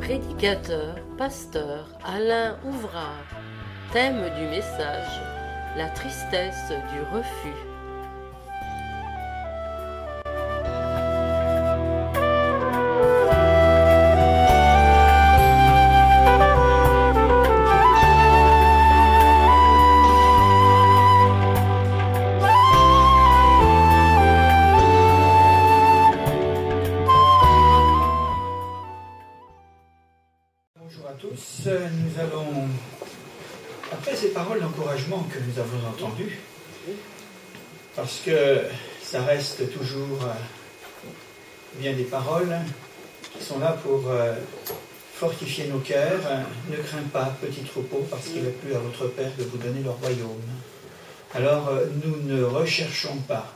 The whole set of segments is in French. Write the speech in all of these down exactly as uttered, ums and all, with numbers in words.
Prédicateur, pasteur Alain Ouvrard. Thème du message, la tristesse du refus. Nous allons, après ces paroles d'encouragement que nous avons entendues, parce que ça reste toujours euh, bien des paroles qui sont là pour euh, fortifier nos cœurs. Ne crains pas, petit troupeau, parce qu'il a plu à votre Père de vous donner le royaume. Alors, euh, nous ne recherchons pas,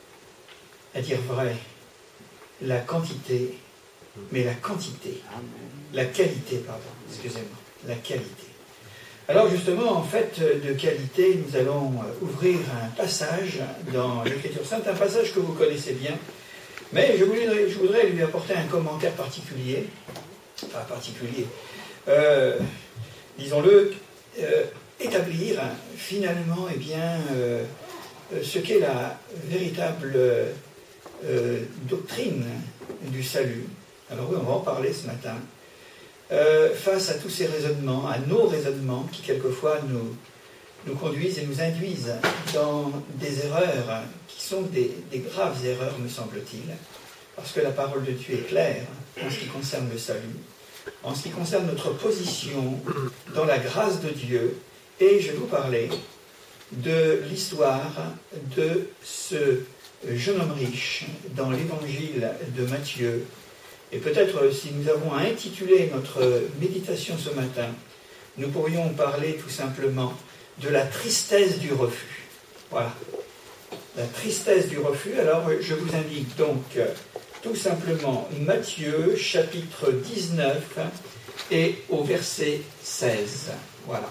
à dire vrai, la quantité, mais la quantité. La qualité, pardon, excusez-moi, la qualité. Alors justement, en fait, de qualité, nous allons ouvrir un passage dans l'Écriture sainte, un passage que vous connaissez bien, mais je voudrais, je voudrais lui apporter un commentaire particulier, enfin particulier, euh, disons-le, euh, établir finalement, eh bien, euh, ce qu'est la véritable euh, doctrine du salut. Alors oui, on va en parler ce matin. Euh, face à tous ces raisonnements, à nos raisonnements qui quelquefois nous, nous conduisent et nous induisent dans des erreurs qui sont des, des graves erreurs, me semble-t-il, parce que la parole de Dieu est claire en ce qui concerne le salut, en ce qui concerne notre position dans la grâce de Dieu, et je vais vous parler de l'histoire de ce jeune homme riche dans l'évangile de Matthieu. Et peut-être, si nous avons à intituler notre méditation ce matin, nous pourrions parler tout simplement de la tristesse du refus. Voilà, la tristesse du refus. Alors, je vous indique donc tout simplement Matthieu, chapitre dix-neuf, et au verset seize. Voilà.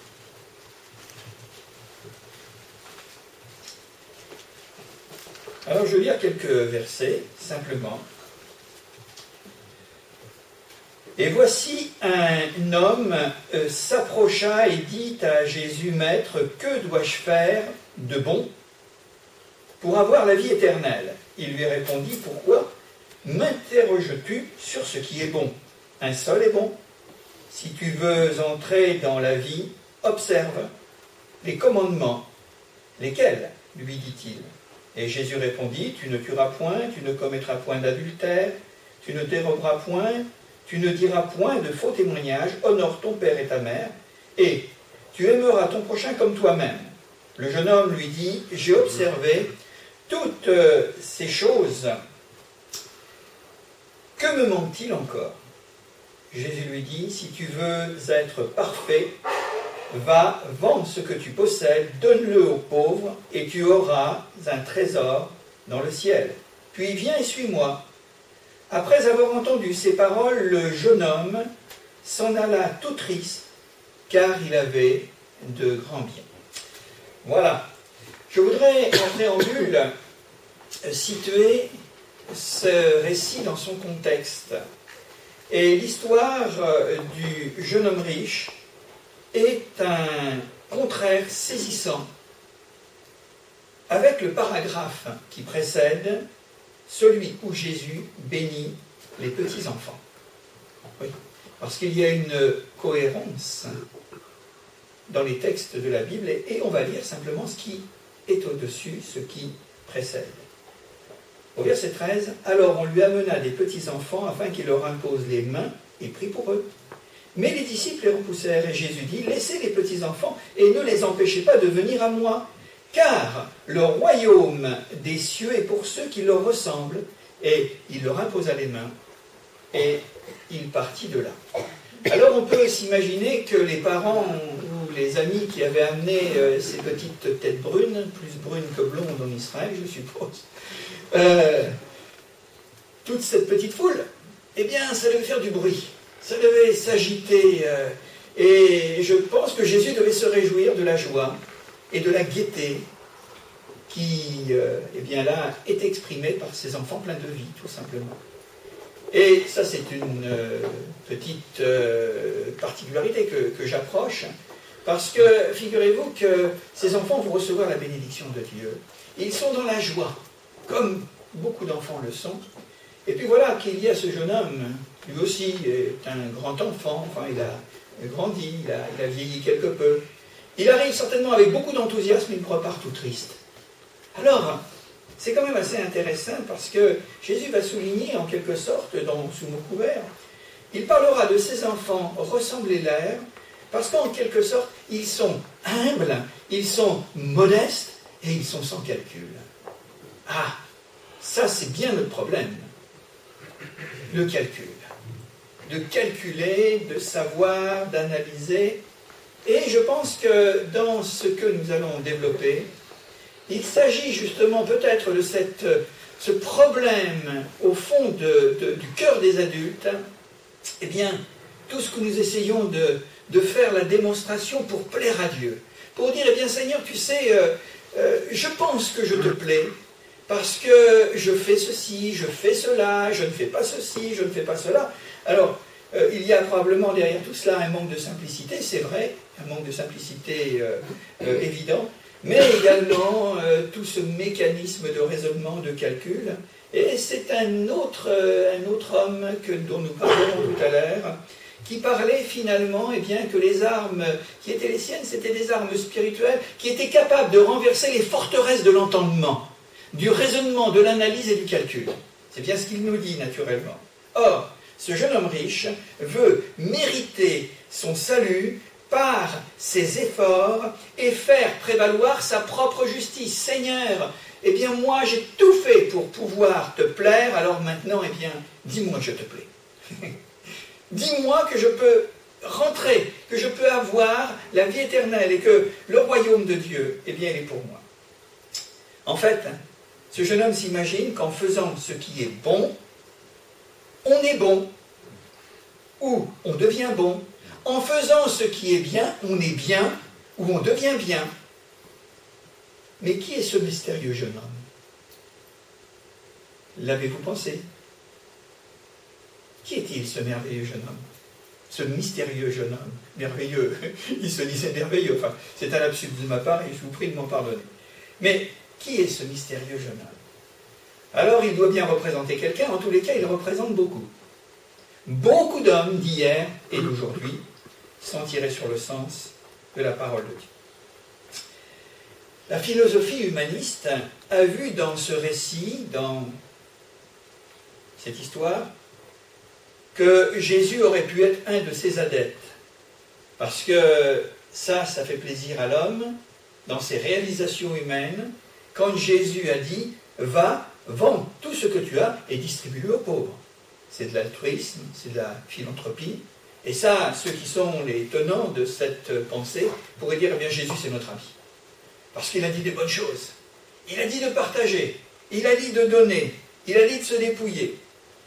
Alors, je vais lire quelques versets, simplement. Et voici un homme euh, s'approcha et dit à Jésus, « Maître, que dois-je faire de bon pour avoir la vie éternelle ?» Il lui répondit, « Pourquoi m'interroges-tu sur ce qui est bon? Un seul est bon. Si tu veux entrer dans la vie, observe les commandements. » « Lesquels ?» lui dit-il. Et Jésus répondit, « Tu ne tueras point, tu ne commettras point d'adultère, tu ne déroberas point, tu ne diras point de faux témoignages, honore ton père et ta mère, et tu aimeras ton prochain comme toi-même. » Le jeune homme lui dit, « J'ai observé toutes ces choses. Que me manque-t-il encore ?» Jésus lui dit, « Si tu veux être parfait, va, vends ce que tu possèdes, donne-le aux pauvres, et tu auras un trésor dans le ciel. Puis viens et suis-moi. » Après avoir entendu ces paroles, le jeune homme s'en alla tout triste, car il avait de grands biens. Voilà. Je voudrais, en préambule, situer ce récit dans son contexte. Et l'histoire du jeune homme riche est un contraire saisissant avec le paragraphe qui précède, celui où Jésus bénit les petits-enfants. Oui, parce qu'il y a une cohérence dans les textes de la Bible, et on va lire simplement ce qui est au-dessus, ce qui précède. Au verset treize, « Alors on lui amena des petits-enfants afin qu'il leur impose les mains et prie pour eux. Mais les disciples les repoussèrent, et Jésus dit, « Laissez les petits-enfants et ne les empêchez pas de venir à moi. Car le royaume des cieux est pour ceux qui leur ressemblent. » Et il leur imposa les mains, et il partit de là. Alors on peut s'imaginer que les parents ou les amis qui avaient amené euh, ces petites têtes brunes, plus brunes que blondes en Israël, je suppose, euh, toute cette petite foule, eh bien ça devait faire du bruit, ça devait s'agiter, euh, et je pense que Jésus devait se réjouir de la joie et de la gaieté qui, euh, eh bien là, est exprimée par ces enfants pleins de vie, tout simplement. Et ça, c'est une euh, petite euh, particularité que, que j'approche, parce que figurez-vous que ces enfants vont recevoir la bénédiction de Dieu. Ils sont dans la joie, comme beaucoup d'enfants le sont. Et puis voilà qu'il y a ce jeune homme, lui aussi est un grand enfant, enfin il a grandi, il a, il a vieilli quelque peu. Il arrive certainement avec beaucoup d'enthousiasme, il repart tout triste. Alors, c'est quand même assez intéressant parce que Jésus va souligner en quelque sorte, dans, sous mon couvert, il parlera de ces enfants ressemblez-leur, parce qu'en quelque sorte, ils sont humbles, ils sont modestes et ils sont sans calcul. Ah, ça c'est bien le problème, le calcul. De calculer, de savoir, d'analyser. Et je pense que dans ce que nous allons développer, il s'agit justement peut-être de cette, ce problème au fond de, de, du cœur des adultes. Eh bien, tout ce que nous essayons de, de faire la démonstration pour plaire à Dieu. Pour dire, eh bien Seigneur, tu sais, euh, euh, je pense que je te plais, parce que je fais ceci, je fais cela, je ne fais pas ceci, je ne fais pas cela. Alors, euh, il y a probablement derrière tout cela un manque de simplicité, c'est vrai, un manque de simplicité euh, euh, évident, mais également euh, tout ce mécanisme de raisonnement, de calcul. Et c'est un autre, euh, un autre homme que, dont nous parlerons tout à l'heure, qui parlait finalement eh bien, que les armes qui étaient les siennes, c'était des armes spirituelles qui étaient capables de renverser les forteresses de l'entendement, du raisonnement, de l'analyse et du calcul. C'est bien ce qu'il nous dit naturellement. Or, ce jeune homme riche veut mériter son salut par ses efforts et faire prévaloir sa propre justice. Seigneur, eh bien moi j'ai tout fait pour pouvoir te plaire, alors maintenant, eh bien, dis-moi que je te plais. Dis-moi que je peux rentrer, que je peux avoir la vie éternelle et que le royaume de Dieu, eh bien, il est pour moi. En fait, ce jeune homme s'imagine qu'en faisant ce qui est bon, on est bon, ou on devient bon. En faisant ce qui est bien, on est bien, ou on devient bien. Mais qui est ce mystérieux jeune homme? L'avez-vous pensé? Qui est-il, ce merveilleux jeune homme? Ce mystérieux jeune homme, merveilleux, il se disait merveilleux, enfin, c'est un lapsus de ma part et je vous prie de m'en pardonner. Mais qui est ce mystérieux jeune homme? Alors il doit bien représenter quelqu'un, en tous les cas il représente beaucoup. Beaucoup d'hommes d'hier et d'aujourd'hui sont tirés sur le sens de la parole de Dieu. La philosophie humaniste a vu dans ce récit, dans cette histoire, que Jésus aurait pu être un de ses adeptes. Parce que ça, ça fait plaisir à l'homme, dans ses réalisations humaines, quand Jésus a dit « Va, vends tout ce que tu as et distribue-le aux pauvres ». C'est de l'altruisme, c'est de la philanthropie. Et ça, ceux qui sont les tenants de cette pensée pourraient dire « Eh bien, Jésus, c'est notre ami. » Parce qu'il a dit des bonnes choses. Il a dit de partager. Il a dit de donner. Il a dit de se dépouiller.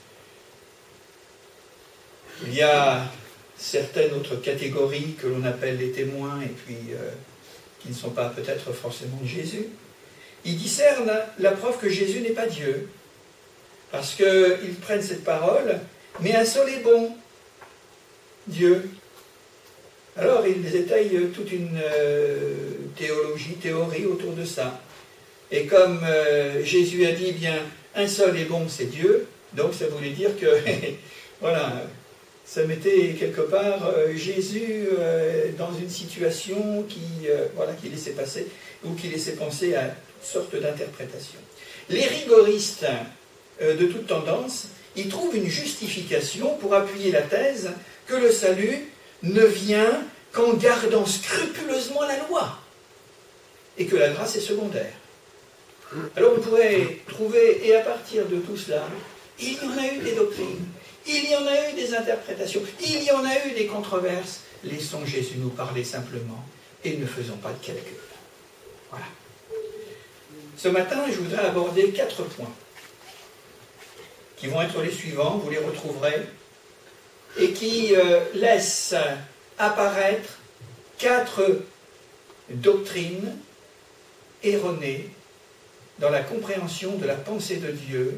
Il y a certaines autres catégories que l'on appelle les témoins et puis euh, qui ne sont pas peut-être forcément de Jésus. Ils discernent la preuve que Jésus n'est pas Dieu. Parce qu'ils prennent cette parole, mais un seul est bon, Dieu. Alors ils étayent toute une euh, théologie, théorie autour de ça. Et comme euh, Jésus a dit, bien, un seul est bon, c'est Dieu, donc ça voulait dire que, voilà, ça mettait quelque part euh, Jésus euh, dans une situation qui, euh, voilà, qui laissait passer, ou qui laissait penser à toutes sortes d'interprétations. Les rigoristes euh, de toute tendance, ils trouvent une justification pour appuyer la thèse que le salut ne vient qu'en gardant scrupuleusement la loi, et que la grâce est secondaire. Alors on pourrait trouver, et à partir de tout cela, il y en a eu des doctrines, il y en a eu des interprétations, il y en a eu des controverses. Laissons Jésus nous parler simplement, et ne faisons pas de calcul. Voilà. Ce matin, je voudrais aborder quatre points, qui vont être les suivants, vous les retrouverez, et qui euh, laissent apparaître quatre doctrines erronées dans la compréhension de la pensée de Dieu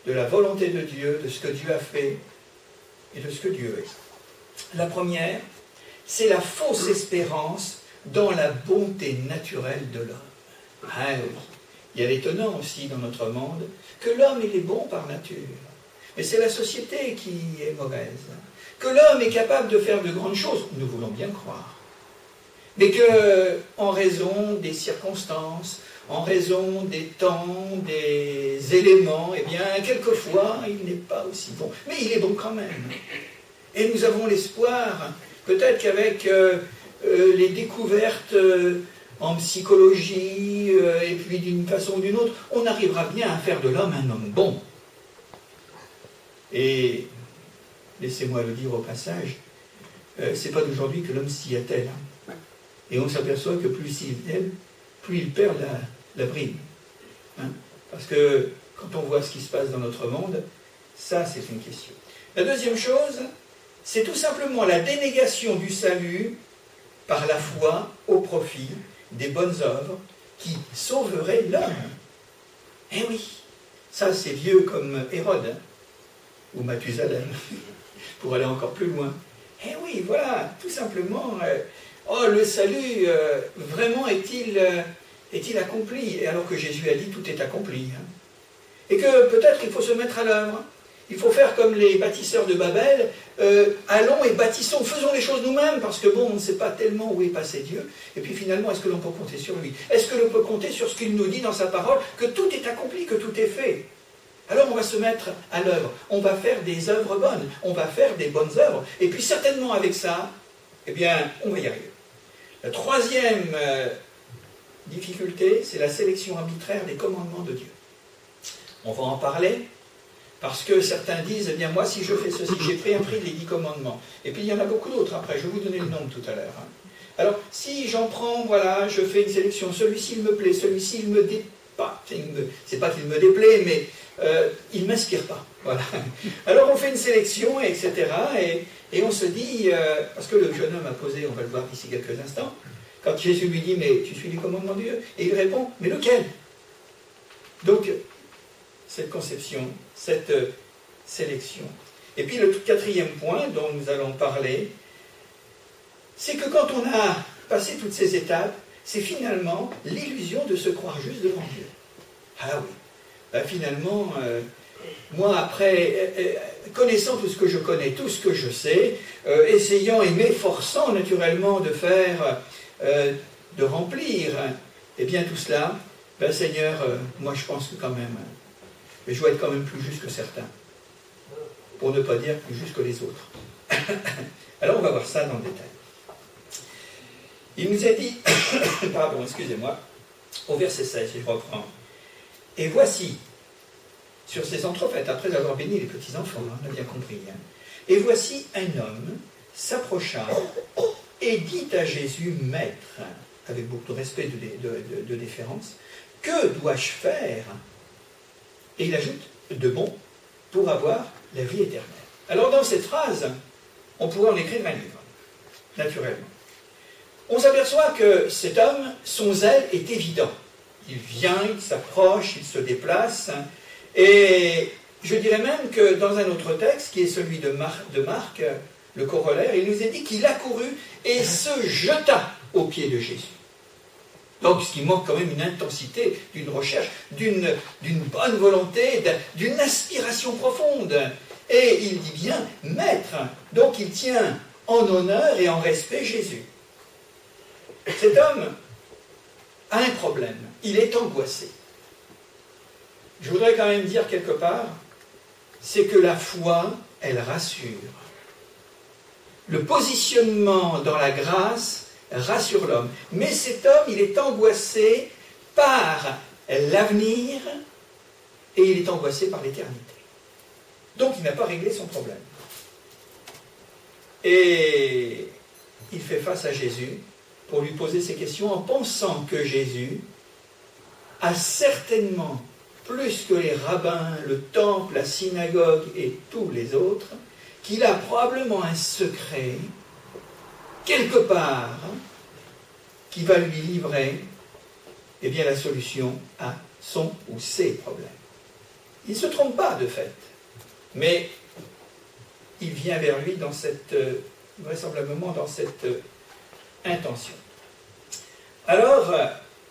de la volonté de Dieu, de ce que Dieu a fait et de ce que Dieu est. La première, c'est la fausse espérance dans la bonté naturelle de l'homme. Ah oui, il y a l'étonnant aussi dans notre monde que l'homme il est bon par nature. Mais c'est la société qui est mauvaise. Que l'homme est capable de faire de grandes choses, nous voulons bien croire. Mais que, en raison des circonstances, en raison des temps, des éléments, eh bien, quelquefois, il n'est pas aussi bon. Mais il est bon quand même. Et nous avons l'espoir, peut-être qu'avec euh, euh, les découvertes euh, en psychologie, euh, et puis d'une façon ou d'une autre, on arrivera bien à faire de l'homme un homme bon. Et, laissez-moi le dire au passage, euh, c'est pas d'aujourd'hui que l'homme s'y attelle. Hein. Et on s'aperçoit que plus il aime, plus il perd la, la bride. Hein. Parce que quand on voit ce qui se passe dans notre monde, ça c'est une question. La deuxième chose, c'est tout simplement la dénégation du salut par la foi au profit des bonnes œuvres qui sauveraient l'homme. Eh oui, ça c'est vieux comme Hérode, hein, ou Mathusalem, pour aller encore plus loin. Eh oui, voilà, tout simplement, euh, oh, le salut, euh, vraiment est-il euh, est-il accompli? Et alors que Jésus a dit, tout est accompli. Hein. Et que peut-être il faut se mettre à l'œuvre. Il faut faire comme les bâtisseurs de Babel, euh, allons et bâtissons, faisons les choses nous-mêmes, parce que bon, on ne sait pas tellement où est passé Dieu, et puis finalement, est-ce que l'on peut compter sur lui? Est-ce que l'on peut compter sur ce qu'il nous dit dans sa parole, que tout est accompli, que tout est fait? Alors on va se mettre à l'œuvre, on va faire des œuvres bonnes, on va faire des bonnes œuvres, et puis certainement avec ça, eh bien, on va y arriver. La troisième euh, difficulté, c'est la sélection arbitraire des commandements de Dieu. On va en parler. Parce que certains disent, eh bien moi si je fais ceci, j'ai pris un prix des dix commandements. Et puis il y en a beaucoup d'autres après, je vais vous donner le nombre tout à l'heure. Hein. Alors si j'en prends, voilà, je fais une sélection, celui-ci il me plaît, celui-ci il me déplaît, c'est pas qu'il me déplaît, mais euh, il ne m'inspire pas. Voilà. Alors on fait une sélection, et cetera. Et, et on se dit, euh, parce que le jeune homme a posé, on va le voir d'ici quelques instants, quand Jésus lui dit, mais tu suis les commandements de Dieu? Et il répond, mais lequel? Donc, cette conception, cette euh, sélection. Et puis le quatrième point dont nous allons parler, c'est que quand on a passé toutes ces étapes, c'est finalement l'illusion de se croire juste devant Dieu. Ah oui, ben, finalement, euh, moi après, euh, connaissant tout ce que je connais, tout ce que je sais, euh, essayant et m'efforçant naturellement de faire, euh, de remplir, eh bien tout cela, ben Seigneur, euh, moi je pense que quand même, mais je dois être quand même plus juste que certains, pour ne pas dire plus juste que les autres. Alors on va voir ça dans le détail. Il nous a dit, pardon, excusez-moi, au verset seize, je reprends. Et voici, sur ces entrefaites, après avoir béni les petits-enfants, hein, on a bien compris, hein, et voici un homme s'approcha et dit à Jésus, Maître, avec beaucoup de respect, de, de, de, de déférence, que dois-je faire? Et il ajoute, de bon, pour avoir la vie éternelle. Alors dans cette phrase, on pourrait en écrire un livre, naturellement. On s'aperçoit que cet homme, son zèle est évident. Il vient, il s'approche, il se déplace, et je dirais même que dans un autre texte, qui est celui de, Mar de Marc, le corollaire, il nous est dit qu'il accourut et se jeta aux pieds de Jésus. Donc, ce qui manque quand même une intensité, d'une recherche, d'une d'une bonne volonté, d'une aspiration profonde. Et il dit bien, Maître. Donc, il tient en honneur et en respect Jésus. Cet homme a un problème. Il est angoissé. Je voudrais quand même dire quelque part, c'est que la foi, elle rassure. Le positionnement dans la grâce rassure l'homme. Mais cet homme, il est angoissé par l'avenir et il est angoissé par l'éternité. Donc, il n'a pas réglé son problème. Et il fait face à Jésus pour lui poser ces questions en pensant que Jésus a certainement, plus que les rabbins, le temple, la synagogue et tous les autres, qu'il a probablement un secret quelque part, qui va lui livrer eh bien, la solution à son ou ses problèmes. Il ne se trompe pas de fait, mais il vient vers lui dans cette, euh, vraisemblablement dans cette euh, intention. Alors, euh,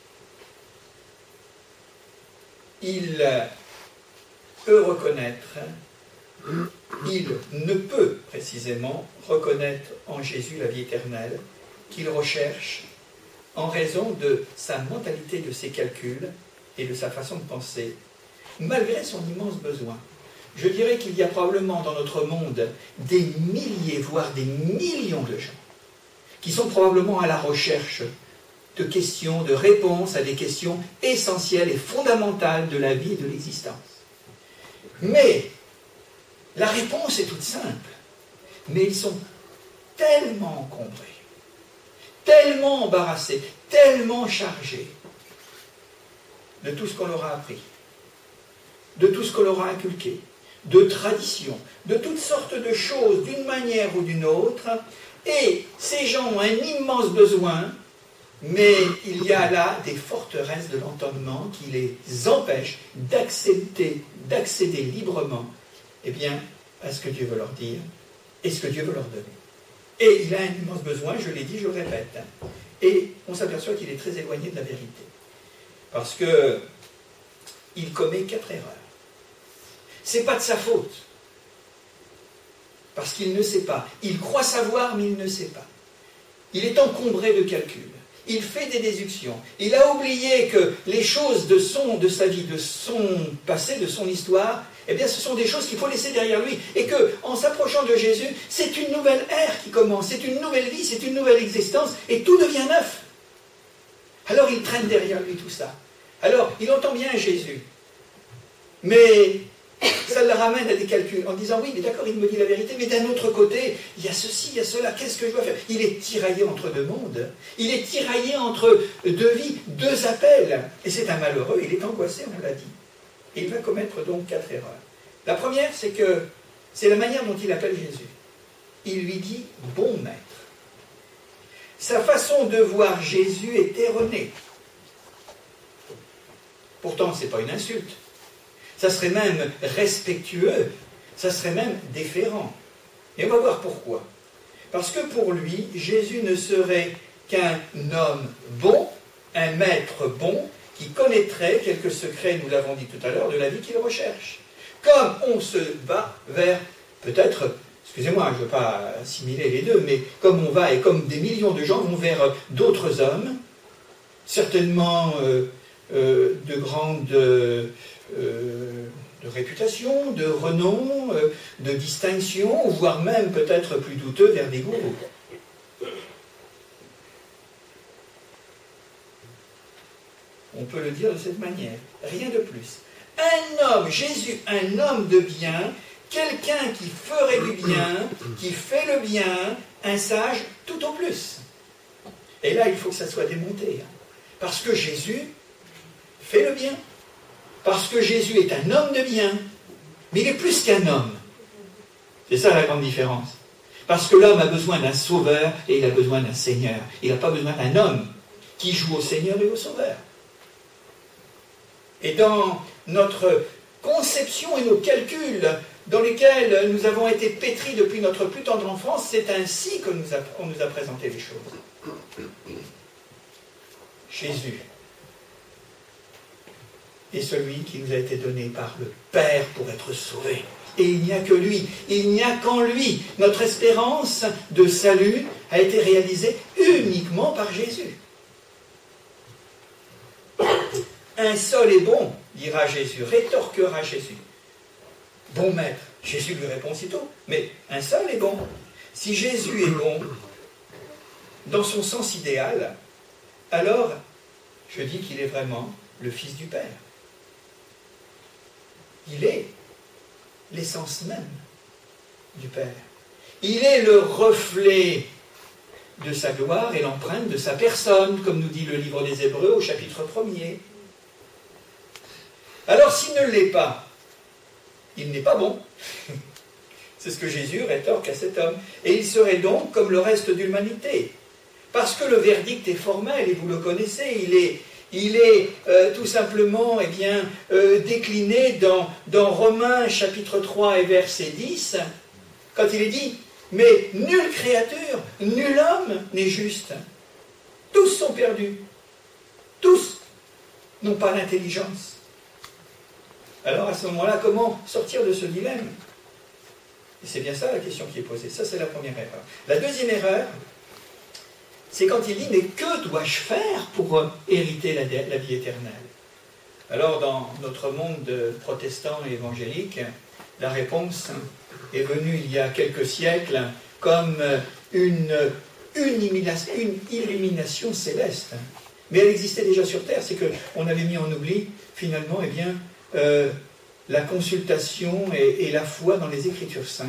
il euh, peut reconnaître, il ne peut précisément reconnaître en Jésus la vie éternelle qu'il recherche en raison de sa mentalité, de ses calculs et de sa façon de penser, malgré son immense besoin. Je dirais qu'il y a probablement dans notre monde des milliers, voire des millions de gens qui sont probablement à la recherche de questions, de réponses à des questions essentielles et fondamentales de la vie et de l'existence. Mais la réponse est toute simple, mais ils sont tellement encombrés, tellement embarrassés, tellement chargés de tout ce qu'on leur a appris, de tout ce qu'on leur a inculqué, de traditions, de toutes sortes de choses d'une manière ou d'une autre, et ces gens ont un immense besoin, mais il y a là des forteresses de l'entendement qui les empêchent d'accepter, d'accéder librement, eh bien, à ce que Dieu veut leur dire et ce que Dieu veut leur donner. Et il a un immense besoin, je l'ai dit, je le répète, et on s'aperçoit qu'il est très éloigné de la vérité, parce que il commet quatre erreurs. C'est pas de sa faute, parce qu'il ne sait pas. Il croit savoir, mais il ne sait pas. Il est encombré de calculs. Il fait des déductions. Il a oublié que les choses de, son, de sa vie, de son passé, de son histoire, eh bien, ce sont des choses qu'il faut laisser derrière lui. Et qu'en s'approchant de Jésus, c'est une nouvelle ère qui commence, c'est une nouvelle vie, c'est une nouvelle existence, et tout devient neuf. Alors il traîne derrière lui tout ça. Alors, il entend bien Jésus, mais ça le ramène à des calculs, en disant, oui, mais d'accord, il me dit la vérité, mais d'un autre côté, il y a ceci, il y a cela, qu'est-ce que je dois faire? Il est tiraillé entre deux mondes, il est tiraillé entre deux vies, deux appels, et c'est un malheureux, il est angoissé, on l'a dit. Et il va commettre donc quatre erreurs. La première, c'est que c'est la manière dont il appelle Jésus. Il lui dit « bon maître ». Sa façon de voir Jésus est erronée. Pourtant, ce n'est pas une insulte. Ça serait même respectueux, ça serait même déférent. Et on va voir pourquoi. Parce que pour lui, Jésus ne serait qu'un homme bon, un maître bon, qui connaîtrait quelques secrets, nous l'avons dit tout à l'heure, de la vie qu'il recherche. Comme on se bat vers, peut-être, excusez-moi, je ne veux pas assimiler les deux, mais comme on va, et comme des millions de gens vont vers d'autres hommes, certainement euh, euh, de grande euh, de réputation, de renom, euh, de distinction, voire même peut-être plus douteux vers des gourous. On peut le dire de cette manière, rien de plus. Un homme, Jésus, un homme de bien, quelqu'un qui ferait du bien, qui fait le bien, un sage tout au plus. Et là, il faut que ça soit démonté. Parce que Jésus fait le bien. Parce que Jésus est un homme de bien. Mais il est plus qu'un homme. C'est ça la grande différence. Parce que l'homme a besoin d'un sauveur et il a besoin d'un seigneur. Il n'a pas besoin d'un homme qui joue au seigneur et au sauveur. Et dans notre conception et nos calculs dans lesquels nous avons été pétris depuis notre plus tendre enfance, c'est ainsi qu'on nous a, qu'on nous a présenté les choses. Jésus est celui qui nous a été donné par le Père pour être sauvé. Et il n'y a que lui, il n'y a qu'en lui. Notre espérance de salut a été réalisée uniquement par Jésus. Un seul est bon, dira Jésus, rétorquera Jésus. Bon maître, Jésus lui répond aussitôt, mais un seul est bon. Si Jésus est bon, dans son sens idéal, alors je dis qu'il est vraiment le Fils du Père. Il est l'essence même du Père. Il est le reflet de sa gloire et l'empreinte de sa personne, comme nous dit le livre des Hébreux au chapitre premier. Alors s'il ne l'est pas, il n'est pas bon. C'est ce que Jésus rétorque à cet homme. Et il serait donc comme le reste de l'humanité. Parce que le verdict est formel, et vous le connaissez, il est, Il est euh, tout simplement eh bien, euh, décliné dans, dans Romains chapitre trois et verset dix, quand il est dit « Mais nulle créature, nul homme n'est juste. Tous sont perdus. Tous n'ont pas l'intelligence. » Alors à ce moment-là, comment sortir de ce dilemme? Et c'est bien ça la question qui est posée. Ça, c'est la première erreur. La deuxième erreur, c'est quand il dit « Mais que dois-je faire pour hériter la, la vie éternelle ?» Alors, dans notre monde protestant et évangélique, la réponse est venue il y a quelques siècles comme une, une, illumination, une illumination céleste. Mais elle existait déjà sur Terre, c'est qu'on avait mis en oubli, finalement, eh bien, euh, la consultation et, et la foi dans les Écritures saintes.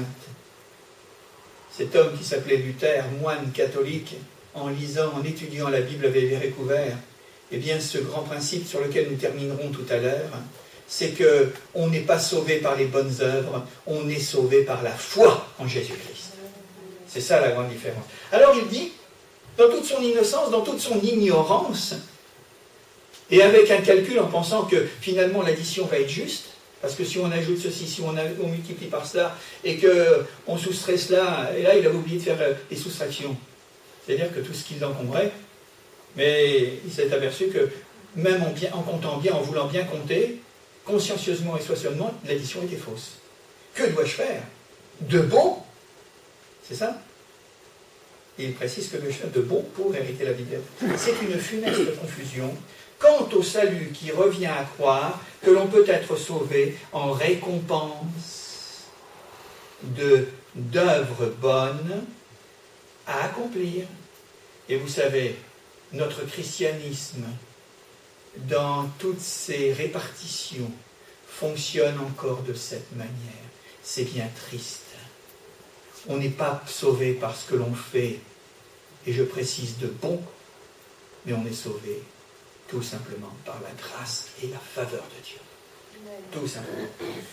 Cet homme qui s'appelait Luther, moine catholique, en lisant, en étudiant la Bible, avait découvert, eh bien, ce grand principe sur lequel nous terminerons tout à l'heure, c'est qu'on n'est pas sauvé par les bonnes œuvres, on est sauvé par la foi en Jésus-Christ. C'est ça la grande différence. Alors il dit, dans toute son innocence, dans toute son ignorance, et avec un calcul en pensant que finalement l'addition va être juste, parce que si on ajoute ceci, si on, a, on multiplie par cela, et qu'on soustrait cela, et là il a oublié de faire des soustractions. C'est-à-dire que tout ce qui l'encombrait, mais il s'est aperçu que même en, bien, en comptant bien, en voulant bien compter, consciencieusement et soigneusement, l'addition était fausse. Que dois-je faire? De bon? C'est ça? Et il précise que dois-je faire de bon pour hériter la vie éternelle. C'est une funeste confusion quant au salut qui revient à croire que l'on peut être sauvé en récompense de, d'œuvres bonnes à accomplir. Et vous savez, notre christianisme, dans toutes ses répartitions, fonctionne encore de cette manière. C'est bien triste. On n'est pas sauvé par ce que l'on fait, et je précise de bon, mais on est sauvé tout simplement par la grâce et la faveur de Dieu. Tout simplement.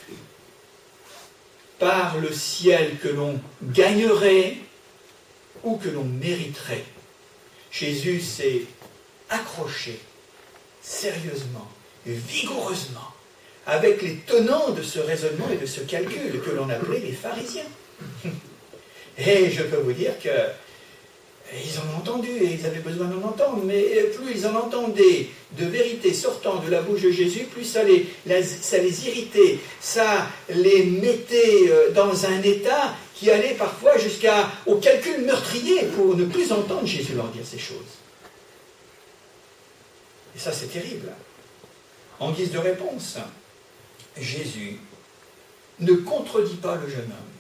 Par le ciel que l'on gagnerait ou que l'on mériterait. Jésus s'est accroché sérieusement, vigoureusement, avec les tenants de ce raisonnement et de ce calcul que l'on appelait les pharisiens. Et je peux vous dire que ils en ont entendu et ils avaient besoin d'en entendre, mais plus ils en entendaient de vérité sortant de la bouche de Jésus, plus ça les, ça les irritait, ça les mettait dans un état qui allait parfois jusqu'au calcul meurtrier pour ne plus entendre Jésus leur dire ces choses. Et ça, c'est terrible. En guise de réponse, Jésus ne contredit pas le jeune homme.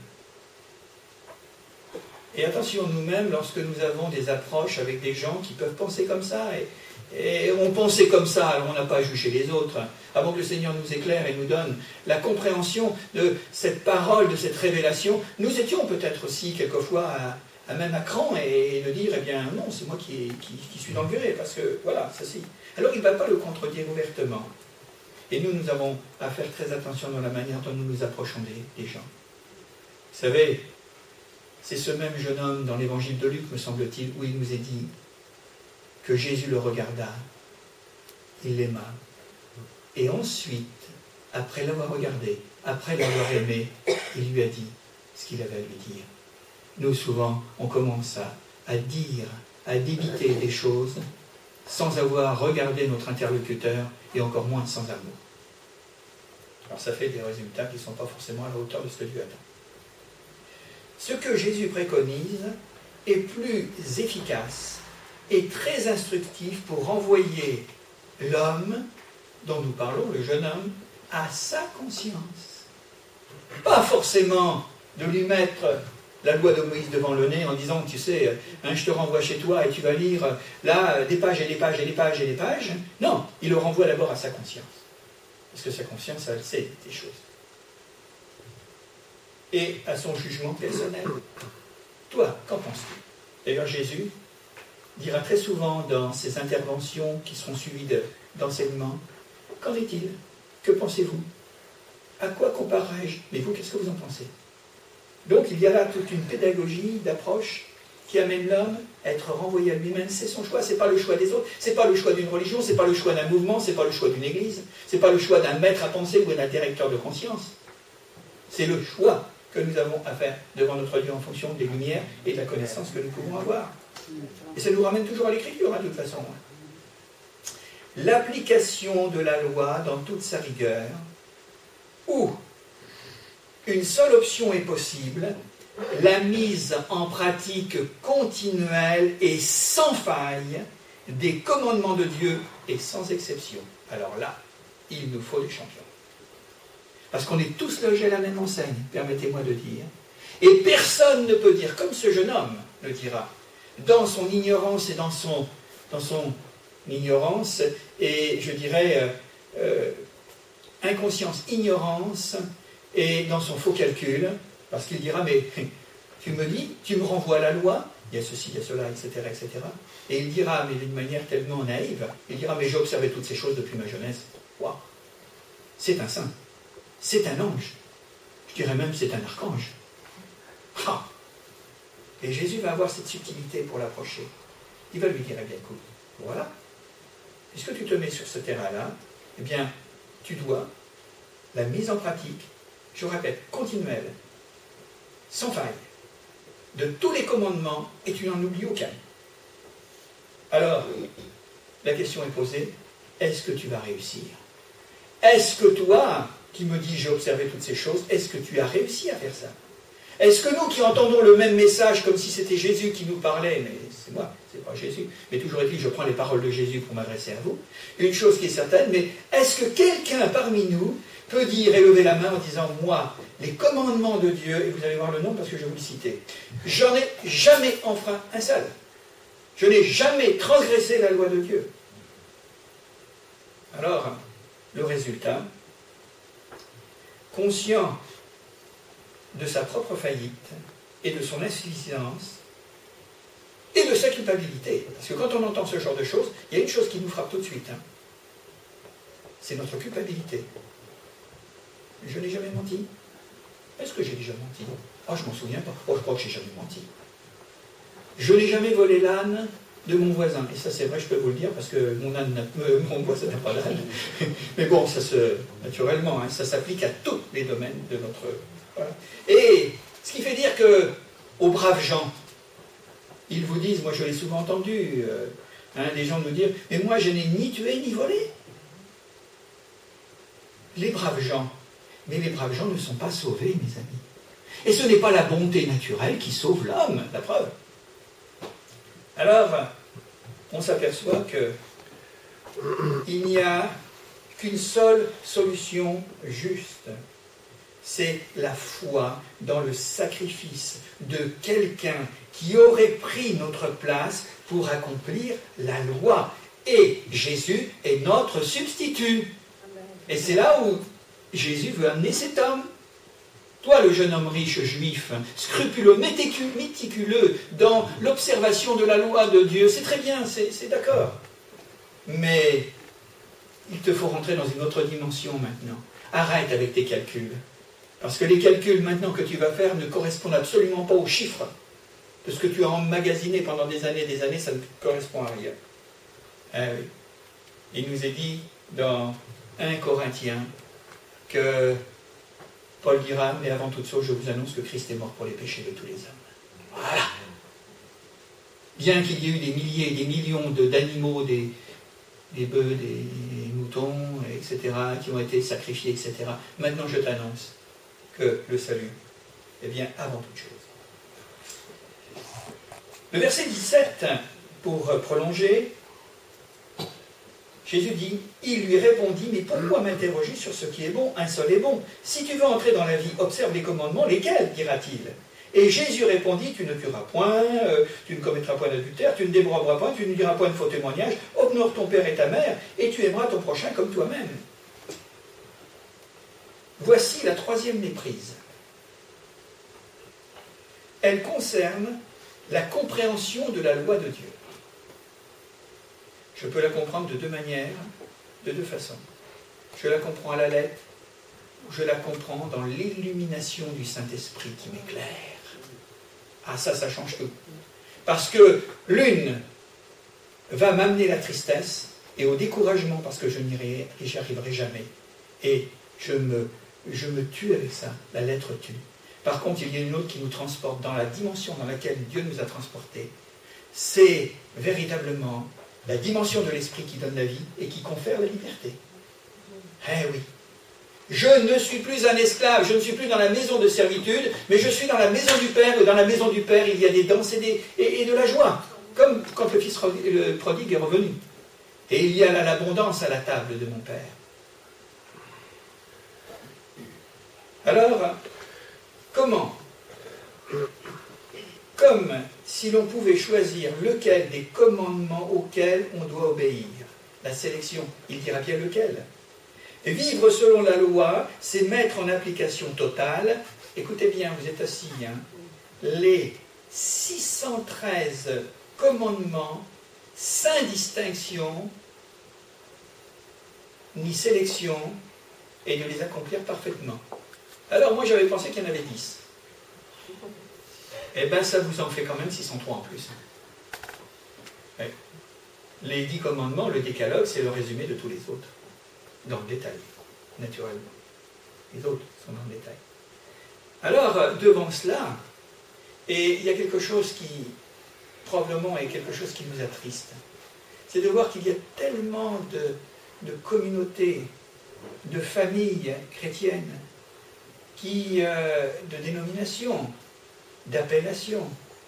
Et attention, nous-mêmes, lorsque nous avons des approches avec des gens qui peuvent penser comme ça, et, et on pensait comme ça, alors on n'a pas à juger les autres, avant que le Seigneur nous éclaire et nous donne la compréhension de cette parole, de cette révélation, nous étions peut-être aussi quelquefois à, à même à cran et, et de dire, eh bien non, c'est moi qui, qui, qui suis dans le gré, parce que voilà, ceci. Alors il ne va pas le contredire ouvertement. Et nous, nous avons à faire très attention dans la manière dont nous nous approchons des, des gens. Vous savez, c'est ce même jeune homme dans l'évangile de Luc, me semble-t-il, où il nous est dit que Jésus le regarda, il l'aima, et ensuite, après l'avoir regardé, après l'avoir aimé, il lui a dit ce qu'il avait à lui dire. Nous, souvent, on commence à, à dire, à débiter des choses sans avoir regardé notre interlocuteur et encore moins sans amour. Alors ça fait des résultats qui ne sont pas forcément à la hauteur de ce que Dieu attend. Ce que Jésus préconise est plus efficace et très instructif pour renvoyer l'homme dont nous parlons, le jeune homme, à sa conscience. Pas forcément de lui mettre la loi de Moïse devant le nez en disant, tu sais, hein, je te renvoie chez toi et tu vas lire là des pages et des pages et des pages et des pages. Non, il le renvoie d'abord à sa conscience. Parce que sa conscience, elle sait des choses. Et à son jugement personnel. Toi, qu'en penses-tu? D'ailleurs, Jésus dira très souvent dans ses interventions qui seront suivies d'enseignements, qu'en est-il? Que pensez-vous? À quoi comparerai-je? Mais vous, qu'est-ce que vous en pensez? Donc, il y a là toute une pédagogie d'approche qui amène l'homme à être renvoyé à lui-même. C'est son choix, ce n'est pas le choix des autres, ce n'est pas le choix d'une religion, ce n'est pas le choix d'un mouvement, ce n'est pas le choix d'une église, ce n'est pas le choix d'un maître à penser ou d'un directeur de conscience. C'est le choix que nous avons à faire devant notre Dieu en fonction des lumières et de la connaissance que nous pouvons avoir. Et ça nous ramène toujours à l'écriture, hein, de toute façon. L'application de la loi dans toute sa rigueur, où une seule option est possible, la mise en pratique continuelle et sans faille des commandements de Dieu et sans exception. Alors là, il nous faut des champions. Parce qu'on est tous logés à la même enseigne, permettez-moi de dire. Et personne ne peut dire, comme ce jeune homme le dira, dans son ignorance et dans son, dans son ignorance, et je dirais euh, euh, inconscience, ignorance, et dans son faux calcul, parce qu'il dira, mais tu me dis, tu me renvoies à la loi, il y a ceci, il y a cela, et cetera, et cetera. Et il dira, mais d'une manière tellement naïve, il dira, mais j'ai observé toutes ces choses depuis ma jeunesse. Waouh, c'est un saint, c'est un ange, je dirais même c'est un archange. Ah. Et Jésus va avoir cette subtilité pour l'approcher. Il va lui dire, eh bien écoute, voilà, puisque tu te mets sur ce terrain-là, eh bien, tu dois, la mise en pratique, je répète, continuelle, sans faille, de tous les commandements, et tu n'en oublies aucun. Alors, la question est posée, est-ce que tu vas réussir? Est-ce que toi, qui me dis j'ai observé toutes ces choses, est-ce que tu as réussi à faire ça? Est-ce que nous qui entendons le même message comme si c'était Jésus qui nous parlait, mais c'est moi, c'est pas Jésus, mais toujours est-il que je prends les paroles de Jésus pour m'adresser à vous, une chose qui est certaine, mais est-ce que quelqu'un parmi nous peut dire et lever la main en disant, moi, les commandements de Dieu, et vous allez voir le nom parce que je vais vous le citer, j'en ai jamais enfreint un seul. Je n'ai jamais transgressé la loi de Dieu. Alors, le résultat, conscient de sa propre faillite et de son insuffisance et de sa culpabilité. Parce que quand on entend ce genre de choses, il y a une chose qui nous frappe tout de suite. Hein. C'est notre culpabilité. Je n'ai jamais menti. Est-ce que j'ai déjà menti? Oh, je ne m'en souviens pas. Oh, je crois que j'ai jamais menti. Je n'ai jamais volé l'âne de mon voisin. Et ça, c'est vrai, je peux vous le dire, parce que mon, âne, euh, mon voisin n'a pas d'âne. Mais bon, ça se, naturellement, hein, ça s'applique à tous les domaines de notre... Voilà. Et ce qui fait dire que, aux braves gens, ils vous disent, moi je l'ai souvent entendu, euh, hein, des gens nous dire, mais moi je n'ai ni tué ni volé. Les braves gens, mais les braves gens ne sont pas sauvés, mes amis. Et ce n'est pas la bonté naturelle qui sauve l'homme, la preuve. Alors, on s'aperçoit que il n'y a qu'une seule solution juste. C'est la foi dans le sacrifice de quelqu'un qui aurait pris notre place pour accomplir la loi. Et Jésus est notre substitut. Et c'est là où Jésus veut amener cet homme. Toi, le jeune homme riche juif, scrupuleux, méticuleux dans l'observation de la loi de Dieu, c'est très bien, c'est, c'est d'accord. Mais il te faut rentrer dans une autre dimension maintenant. Arrête avec tes calculs. Parce que les calculs maintenant que tu vas faire ne correspondent absolument pas aux chiffres de ce que tu as emmagasiné pendant des années et des années, ça ne correspond à rien. Ah oui. Il nous est dit dans un Corinthiens que Paul dira, mais avant toute chose, je vous annonce que Christ est mort pour les péchés de tous les hommes. Voilà. Bien qu'il y ait eu des milliers et des millions de, d'animaux, des, des bœufs, des moutons, et cetera, qui ont été sacrifiés, et cetera, maintenant je t'annonce que le salut est bien avant toute chose. Le verset dix-sept, pour prolonger, Jésus dit, il lui répondit, mais pourquoi m'interroger sur ce qui est bon? Un seul est bon. Si tu veux entrer dans la vie, observe les commandements, lesquels, dira-t-il? Et Jésus répondit, tu ne tueras point, euh, tu ne commettras point d'adultère, tu ne déroberas point, tu ne diras point de faux témoignages, honore ton père et ta mère, et tu aimeras ton prochain comme toi-même. Voici la troisième méprise. Elle concerne la compréhension de la loi de Dieu. Je peux la comprendre de deux manières, de deux façons. Je la comprends à la lettre, ou je la comprends dans l'illumination du Saint-Esprit qui m'éclaire. Ah ça, ça change tout. Parce que l'une va m'amener la tristesse et au découragement, parce que je n'irai et j'y arriverai jamais. Et je me, je me tue avec ça, la lettre tue. Par contre, il y a une autre qui nous transporte dans la dimension dans laquelle Dieu nous a transportés. C'est véritablement la dimension de l'esprit qui donne la vie et qui confère la liberté. Eh oui. Je ne suis plus un esclave, je ne suis plus dans la maison de servitude, mais je suis dans la maison du Père, et dans la maison du Père, il y a des danses et, des, et, et de la joie, comme quand le fils le prodigue est revenu. Et il y a l'abondance à la table de mon Père. Alors, comment? Comme si l'on pouvait choisir lequel des commandements auxquels on doit obéir. La sélection, il dira bien lequel. Vivre selon la loi, c'est mettre en application totale, écoutez bien, vous êtes assis, hein, les six cent treize commandements, sans distinction, ni sélection, et de les accomplir parfaitement. Alors moi j'avais pensé qu'il y en avait dix. Eh bien ça vous en fait quand même six cent trois en plus. Ouais. Les dix commandements, le décalogue, c'est le résumé de tous les autres. Dans le détail, naturellement. Les autres sont dans le détail. Alors, devant cela, et il y a quelque chose qui, probablement, est quelque chose qui nous attriste, c'est de voir qu'il y a tellement de, de communautés, de familles chrétiennes, qui, euh, de dénominations, d'appellations,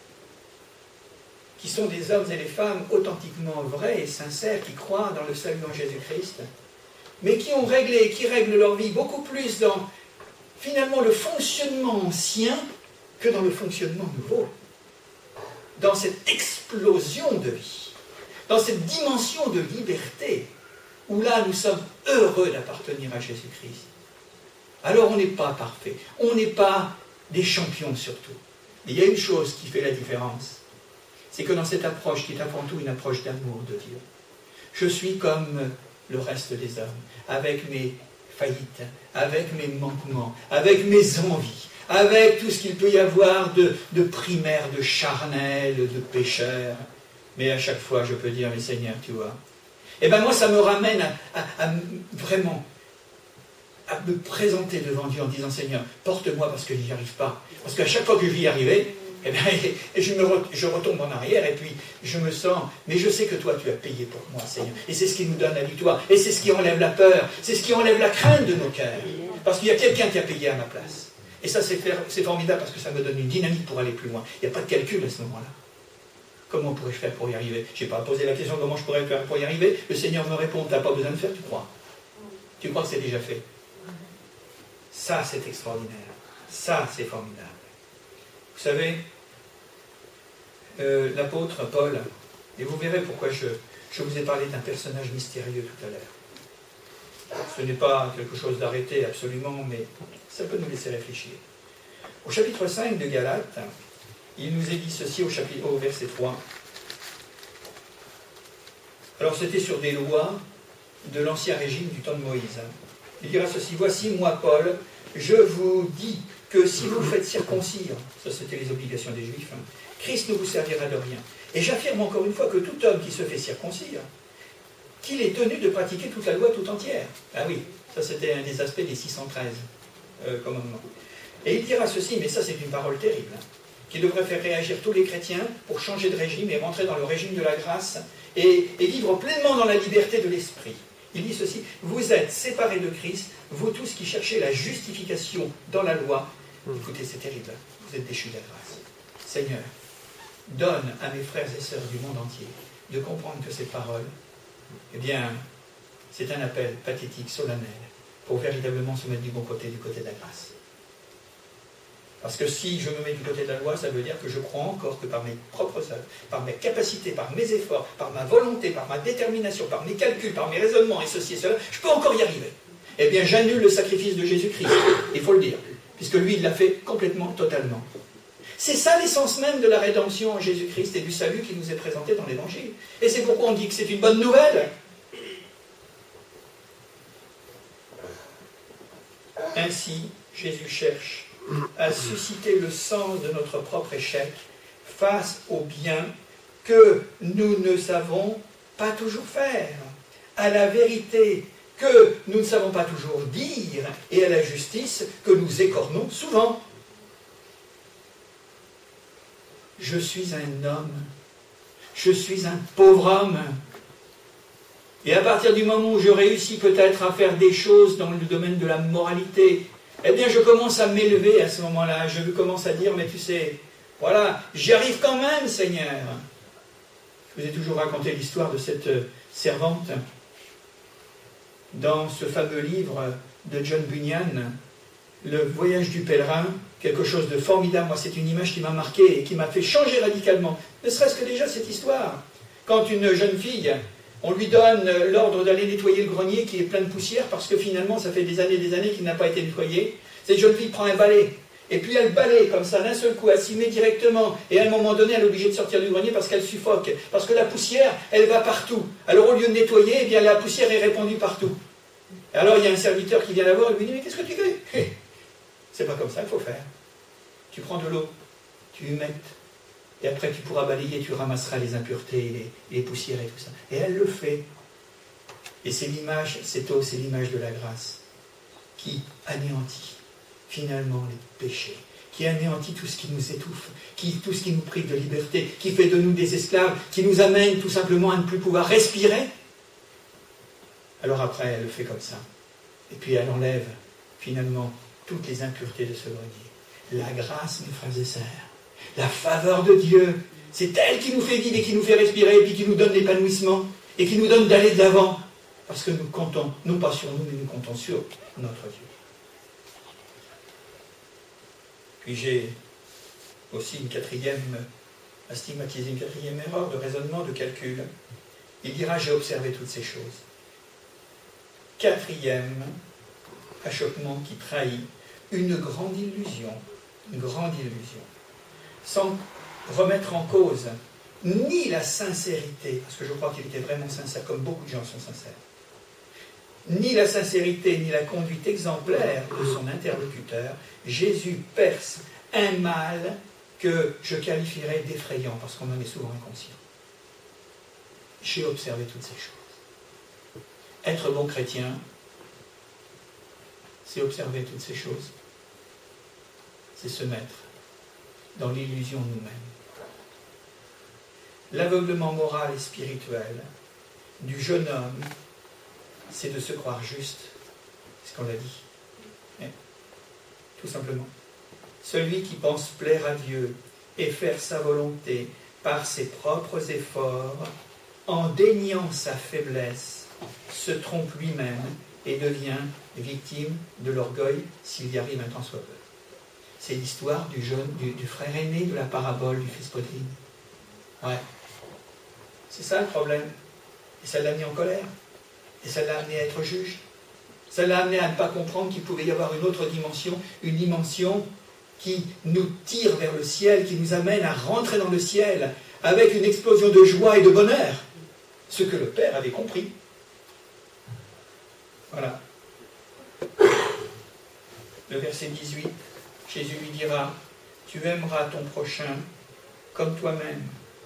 qui sont des hommes et des femmes authentiquement vrais et sincères, qui croient dans le salut en Jésus-Christ, mais qui ont réglé, qui règlent leur vie beaucoup plus dans, finalement, le fonctionnement ancien que dans le fonctionnement nouveau. Dans cette explosion de vie, dans cette dimension de liberté, où là, nous sommes heureux d'appartenir à Jésus-Christ. Alors, on n'est pas parfait, on n'est pas des champions surtout. Mais il y a une chose qui fait la différence, c'est que dans cette approche, qui est avant tout une approche d'amour de Dieu, je suis comme le reste des hommes, avec mes faillites, avec mes manquements, avec mes envies, avec tout ce qu'il peut y avoir de, de primaire, de charnel, de pécheur. Mais à chaque fois, je peux dire, mais Seigneur, tu vois. Et bien moi, ça me ramène à, à, à vraiment à me présenter devant Dieu en disant, Seigneur, porte-moi parce que je n'y arrive pas. Parce qu'à chaque fois que je vais y arriver, eh bien, je, me re, je retombe en arrière et puis je me sens, mais je sais que toi tu as payé pour moi, Seigneur. Et c'est ce qui nous donne la victoire. Et c'est ce qui enlève la peur. C'est ce qui enlève la crainte de nos cœurs. Parce qu'il y a quelqu'un qui a payé à ma place. Et ça c'est formidable parce que ça me donne une dynamique pour aller plus loin. Il n'y a pas de calcul à ce moment-là. Comment pourrais-je faire pour y arriver? Je n'ai pas posé la question comment je pourrais faire pour y arriver. Le Seigneur me répond, tu n'as pas besoin de faire, tu crois. Tu crois que c'est déjà fait. Ça c'est extraordinaire. Ça c'est formidable. Vous savez, euh, l'apôtre Paul, et vous verrez pourquoi je, je vous ai parlé d'un personnage mystérieux tout à l'heure. Ce n'est pas quelque chose d'arrêté absolument, mais ça peut nous laisser réfléchir. Au chapitre cinq de Galates, il nous est dit ceci au, chapitre, au verset trois. Alors c'était sur des lois de l'ancien régime du temps de Moïse. Il dira ceci, voici moi Paul, je vous dis que si vous faites circoncire, ça c'était les obligations des Juifs, hein, Christ ne vous servira de rien. Et j'affirme encore une fois que tout homme qui se fait circoncire, qu'il est tenu de pratiquer toute la loi tout entière. Ah oui, ça c'était un des aspects des six cent treize euh, commandements. Et il dira ceci, mais ça c'est une parole terrible, hein, qui devrait faire réagir tous les chrétiens pour changer de régime et rentrer dans le régime de la grâce et, et vivre pleinement dans la liberté de l'esprit. Il dit ceci, vous êtes séparés de Christ, vous tous qui cherchez la justification dans la loi. Écoutez, c'est terrible, vous êtes déchus de la grâce. Seigneur, donne à mes frères et sœurs du monde entier de comprendre que ces paroles, eh bien, c'est un appel pathétique, solennel, pour véritablement se mettre du bon côté, du côté de la grâce. Parce que si je me mets du côté de la loi, ça veut dire que je crois encore que par mes propres œuvres, par mes capacités, par mes efforts, par ma volonté, par ma détermination, par mes calculs, par mes raisonnements et ceci et cela, je peux encore y arriver. Eh bien, j'annule le sacrifice de Jésus-Christ, il faut le dire, puisque lui, il l'a fait complètement, totalement. C'est ça l'essence même de la rédemption en Jésus-Christ et du salut qui nous est présenté dans l'Évangile. Et c'est pourquoi on dit que c'est une bonne nouvelle. Ainsi, Jésus cherche à susciter le sens de notre propre échec face au bien que nous ne savons pas toujours faire, à la vérité que nous ne savons pas toujours dire et à la justice que nous écornons souvent. Je suis un homme, je suis un pauvre homme. Et à partir du moment où je réussis peut-être à faire des choses dans le domaine de la moralité, eh bien je commence à m'élever à ce moment-là. Je commence à dire, mais tu sais, voilà, j'y arrive quand même, Seigneur. Je vous ai toujours raconté l'histoire de cette servante dans ce fameux livre de John Bunyan, Le voyage du pèlerin, quelque chose de formidable. Moi, c'est une image qui m'a marqué et qui m'a fait changer radicalement. Ne serait-ce que déjà cette histoire. Quand une jeune fille, on lui donne l'ordre d'aller nettoyer le grenier qui est plein de poussière parce que finalement, ça fait des années et des années qu'il n'a pas été nettoyé. Cette jeune fille prend un balai. Et puis elle balaye comme ça, d'un seul coup, elle s'y met directement. Et à un moment donné, elle est obligée de sortir du grenier parce qu'elle suffoque. Parce que la poussière, elle va partout. Alors au lieu de nettoyer, eh bien, la poussière est répandue partout. Alors il y a un serviteur qui vient la voir et lui dit, mais qu'est-ce que tu fais? C'est pas comme ça qu'il faut faire. Tu prends de l'eau, tu humectes, et après tu pourras balayer, tu ramasseras les impuretés, les, les poussières et tout ça. Et elle le fait. Et c'est l'image, cette eau, c'est l'image de la grâce qui anéantit finalement les péchés, qui anéantit tout ce qui nous étouffe, qui, tout ce qui nous prive de liberté, qui fait de nous des esclaves, qui nous amène tout simplement à ne plus pouvoir respirer. Alors après, elle le fait comme ça. Et puis elle enlève finalement toutes les impuretés de ce grenier. La grâce, mes frères et sœurs, la faveur de Dieu, c'est elle qui nous fait vivre et qui nous fait respirer, et puis qui nous donne l'épanouissement, et qui nous donne d'aller de l'avant, parce que nous comptons, non pas sur nous, mais nous comptons sur notre Dieu. Puis j'ai aussi une quatrième, à stigmatiser une quatrième erreur de raisonnement, de calcul. Il dira, j'ai observé toutes ces choses. Quatrième achoppement qui trahit une grande illusion, une grande illusion, sans remettre en cause ni la sincérité, parce que je crois qu'il était vraiment sincère, comme beaucoup de gens sont sincères, ni la sincérité, ni la conduite exemplaire de son interlocuteur. Jésus perce un mal que je qualifierais d'effrayant, parce qu'on en est souvent inconscient. J'ai observé toutes ces choses. Être bon chrétien, c'est observer toutes ces choses. C'est se mettre dans l'illusion nous-mêmes. L'aveuglement moral et spirituel du jeune homme, c'est de se croire juste, c'est ce qu'on l'a dit. Mais, tout simplement. Celui qui pense plaire à Dieu et faire sa volonté par ses propres efforts, en déniant sa faiblesse, se trompe lui-même et devient victime de l'orgueil s'il y arrive un tant soit peu. C'est l'histoire du jeune, du, du frère aîné de la parabole du fils prodigue. Ouais. C'est ça le problème. Et ça l'a mis en colère. Et ça l'a amené à être juge. Ça l'a amené à ne pas comprendre qu'il pouvait y avoir une autre dimension, une dimension qui nous tire vers le ciel, qui nous amène à rentrer dans le ciel avec une explosion de joie et de bonheur. Ce que le Père avait compris. Voilà. Le verset dix-huit, Jésus lui dira, tu aimeras ton prochain comme toi-même.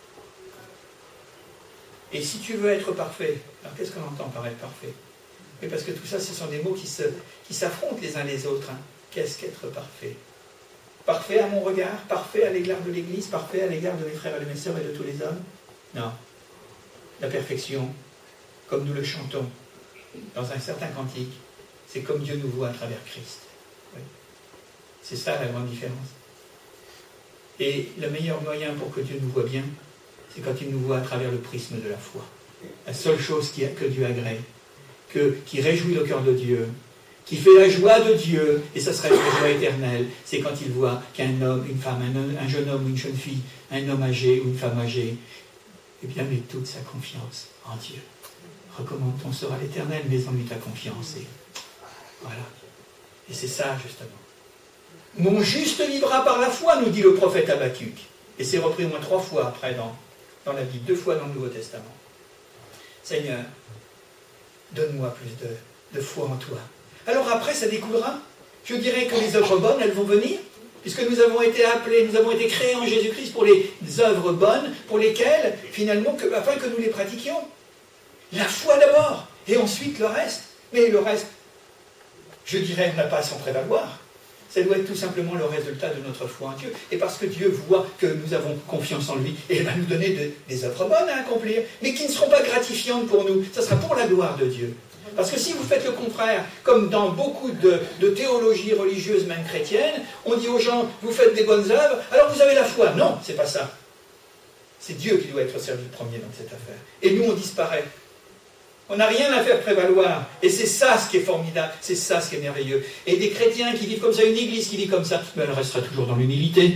Et si tu veux être parfait, alors qu'est-ce qu'on entend par être parfait? Mais parce que tout ça, ce sont des mots qui, se, qui s'affrontent les uns les autres. Hein. Qu'est-ce qu'être parfait? Parfait à mon regard, parfait à l'égard de l'Église, parfait à l'égard de mes frères et de mes sœurs et de tous les hommes? Non. La perfection, comme nous le chantons dans un certain cantique, c'est comme Dieu nous voit à travers Christ. Oui. C'est ça la grande différence. Et le meilleur moyen pour que Dieu nous voit bien, c'est quand il nous voit à travers le prisme de la foi. La seule chose qui, que Dieu agrée, que, qui réjouit le cœur de Dieu, qui fait la joie de Dieu, et ça sera une joie éternelle, c'est quand il voit qu'un homme, une femme, un, un jeune homme ou une jeune fille, un homme âgé ou une femme âgée, eh bien, met toute sa confiance en Dieu. Recommande ton sort à l'éternel, mais en lui ta confiance. Et voilà. Et c'est ça, justement. Mon juste vivra par la foi, nous dit le prophète Habakkuk. Et c'est repris au moins trois fois après dans, dans la Bible, deux fois dans le Nouveau Testament. Seigneur, donne-moi plus de, de foi en toi. Alors après, ça découlera. Je dirais que les œuvres bonnes, elles vont venir. Puisque nous avons été appelés, nous avons été créés en Jésus-Christ pour les œuvres bonnes, pour lesquelles, finalement, que, afin que nous les pratiquions. La foi d'abord, et ensuite le reste. Mais le reste, je dirais, n'a pas à s'en prévaloir. Ça doit être tout simplement le résultat de notre foi en Dieu. Et parce que Dieu voit que nous avons confiance en lui, et il va nous donner de, des œuvres bonnes à accomplir, mais qui ne seront pas gratifiantes pour nous. Ça sera pour la gloire de Dieu. Parce que si vous faites le contraire, comme dans beaucoup de, de théologies religieuses, même chrétiennes, on dit aux gens, vous faites des bonnes œuvres, alors vous avez la foi. Non, c'est pas ça. C'est Dieu qui doit être servi le premier dans cette affaire. Et nous, on disparaît. On n'a rien à faire prévaloir. Et c'est ça ce qui est formidable, c'est ça ce qui est merveilleux. Et des chrétiens qui vivent comme ça, une église qui vit comme ça, ben elle restera toujours dans l'humilité.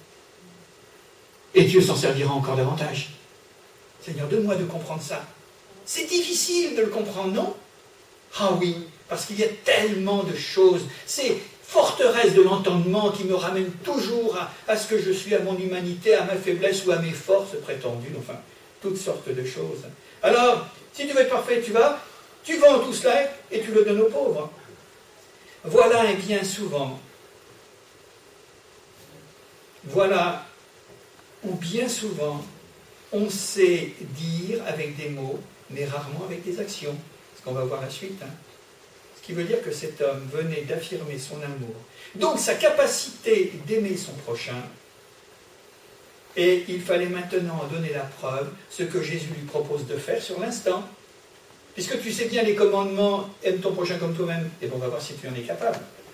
Et Dieu s'en servira encore davantage. Seigneur, donne-moi de comprendre ça. C'est difficile de le comprendre, non? Ah oui, parce qu'il y a tellement de choses. Ces forteresses de l'entendement qui me ramènent toujours à, à ce que je suis, à mon humanité, à ma faiblesse ou à mes forces prétendues, enfin, toutes sortes de choses. Alors, si tu veux être parfait, tu vas, tu vends tout cela et tu le donnes aux pauvres. Voilà, et bien souvent, voilà où bien souvent, on sait dire avec des mots, mais rarement avec des actions. Ce qu'on va voir la suite. Hein. Ce qui veut dire que cet homme venait d'affirmer son amour. Donc sa capacité d'aimer son prochain. Et il fallait maintenant en donner la preuve, ce que Jésus lui propose de faire sur l'instant. Puisque tu sais bien les commandements, aime ton prochain comme toi-même, et bon, on va voir si tu en es capable.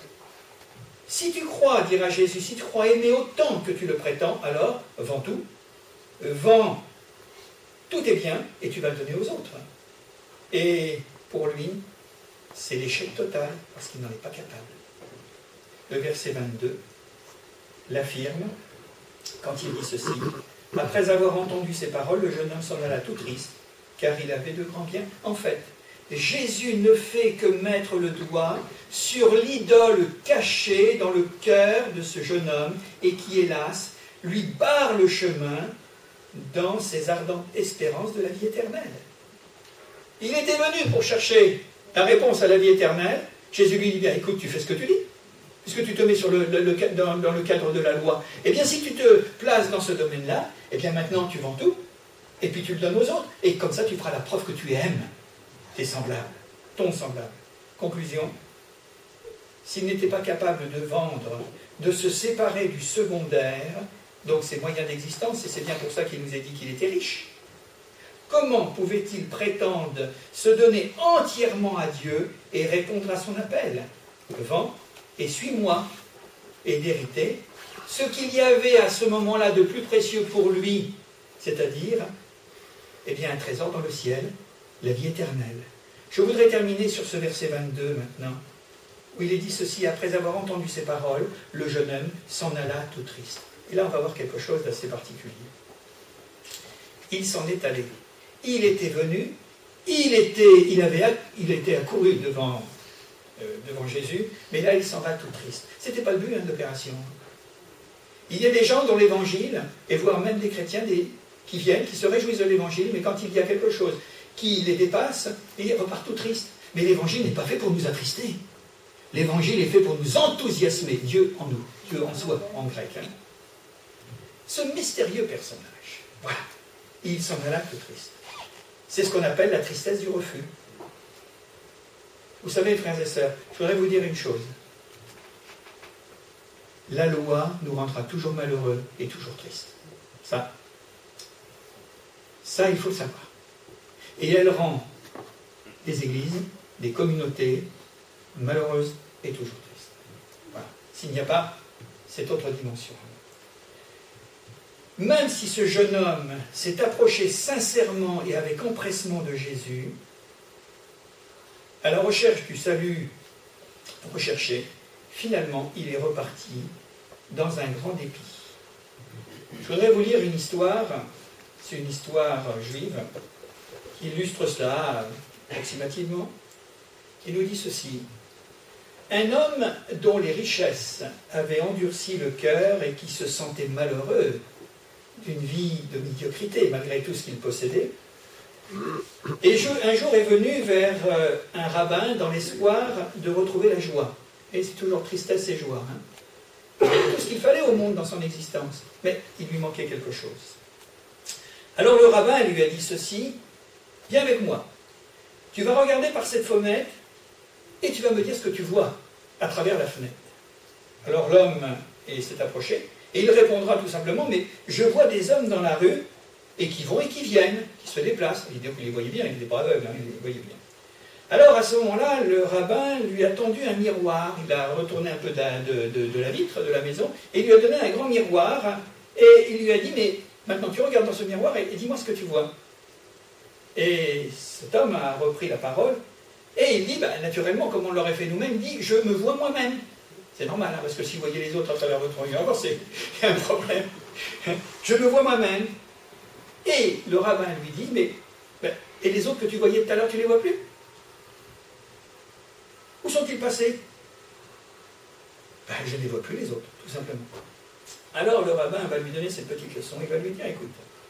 Si tu crois, dira Jésus, si tu crois aimer autant que tu le prétends, alors vends tout, vends tous tes biens, et tu vas le donner aux autres. Et pour lui, c'est l'échec total, parce qu'il n'en est pas capable. Le verset vingt-deux l'affirme, quand il dit ceci, « Après avoir entendu ces paroles, le jeune homme s'en alla tout triste, car il avait de grands biens. » En fait, Jésus ne fait que mettre le doigt sur l'idole cachée dans le cœur de ce jeune homme, et qui, hélas, lui barre le chemin dans ses ardentes espérances de la vie éternelle. Il était venu pour chercher la réponse à la vie éternelle. Jésus lui dit, bien écoute, tu fais ce que tu dis, puisque tu te mets sur le, le, le, dans, dans le cadre de la loi. Eh bien, si tu te places dans ce domaine-là, eh bien maintenant tu vends tout, et puis tu le donnes aux autres, et comme ça tu feras la preuve que tu aimes tes semblables, ton semblable. Conclusion, s'il n'était pas capable de vendre, de se séparer du secondaire, donc ses moyens d'existence, et c'est bien pour ça qu'il nous a dit qu'il était riche, comment pouvait-il prétendre se donner entièrement à Dieu et répondre à son appel? Vends et suis-moi, et d'hériter ce qu'il y avait à ce moment-là de plus précieux pour lui, c'est-à-dire eh bien, un trésor dans le ciel, la vie éternelle. Je voudrais terminer sur ce verset vingt-deux maintenant, où il est dit ceci, après avoir entendu ces paroles, le jeune homme s'en alla tout triste. Et là, on va voir quelque chose d'assez particulier. Il s'en est allé. Il était venu, il était, il avait, il était accouru devant, euh, devant Jésus, mais là, il s'en va tout triste. Ce n'était pas le but hein, de l'opération. Il y a des gens dans l'évangile, et voire même des chrétiens, des, qui viennent, qui se réjouissent de l'évangile, mais quand il y a quelque chose qui les dépasse, ils repartent tout tristes. Mais l'évangile n'est pas fait pour nous attrister. L'évangile est fait pour nous enthousiasmer, Dieu en nous, Dieu en soi, en grec. Hein. Ce mystérieux personnage, voilà, il s'en alla tout triste. C'est ce qu'on appelle la tristesse du refus. Vous savez, frères et sœurs, je voudrais vous dire une chose. La loi nous rendra toujours malheureux et toujours tristes. Ça, ça, il faut le savoir. Et elle rend des églises, des communautés malheureuses et toujours tristes. Voilà. S'il n'y a pas cette autre dimension. Même si ce jeune homme s'est approché sincèrement et avec empressement de Jésus, à la recherche du salut recherché, finalement, il est reparti dans un grand dépit. Je voudrais vous lire une histoire, c'est une histoire juive, qui illustre cela approximativement, qui nous dit ceci. Un homme dont les richesses avaient endurci le cœur et qui se sentait malheureux d'une vie de médiocrité, malgré tout ce qu'il possédait, et un jour est venu vers un rabbin dans l'espoir de retrouver la joie. Et c'est toujours tristesse et joie. Hein. Tout ce qu'il fallait au monde dans son existence. Mais il lui manquait quelque chose. Alors le rabbin lui a dit ceci, « Viens avec moi. Tu vas regarder par cette fenêtre et tu vas me dire ce que tu vois à travers la fenêtre. » Alors l'homme s'est approché et il répondra tout simplement, « Mais je vois des hommes dans la rue et qui vont et qui viennent, qui se déplacent. » Il les voyait bien, il n'était pas aveugle, hein, il les voyait bien. Alors à ce moment-là, le rabbin lui a tendu un miroir, il a retourné un peu de, de, de, de la vitre de la maison, et il lui a donné un grand miroir, et il lui a dit, mais maintenant tu regardes dans ce miroir et, et dis-moi ce que tu vois. Et cet homme a repris la parole, et il dit, bah, naturellement, comme on l'aurait fait nous-mêmes, il dit, je me vois moi-même. C'est normal, hein, parce que si vous voyez les autres à travers votre miroir, c'est un problème. Je me vois moi-même. Et le rabbin lui dit, mais, ben, et les autres que tu voyais tout à l'heure, tu les vois plus? Où sont-ils passés? Ben, je ne les vois plus les autres, tout simplement. Alors le rabbin va lui donner cette petite leçon, il va lui dire, écoute,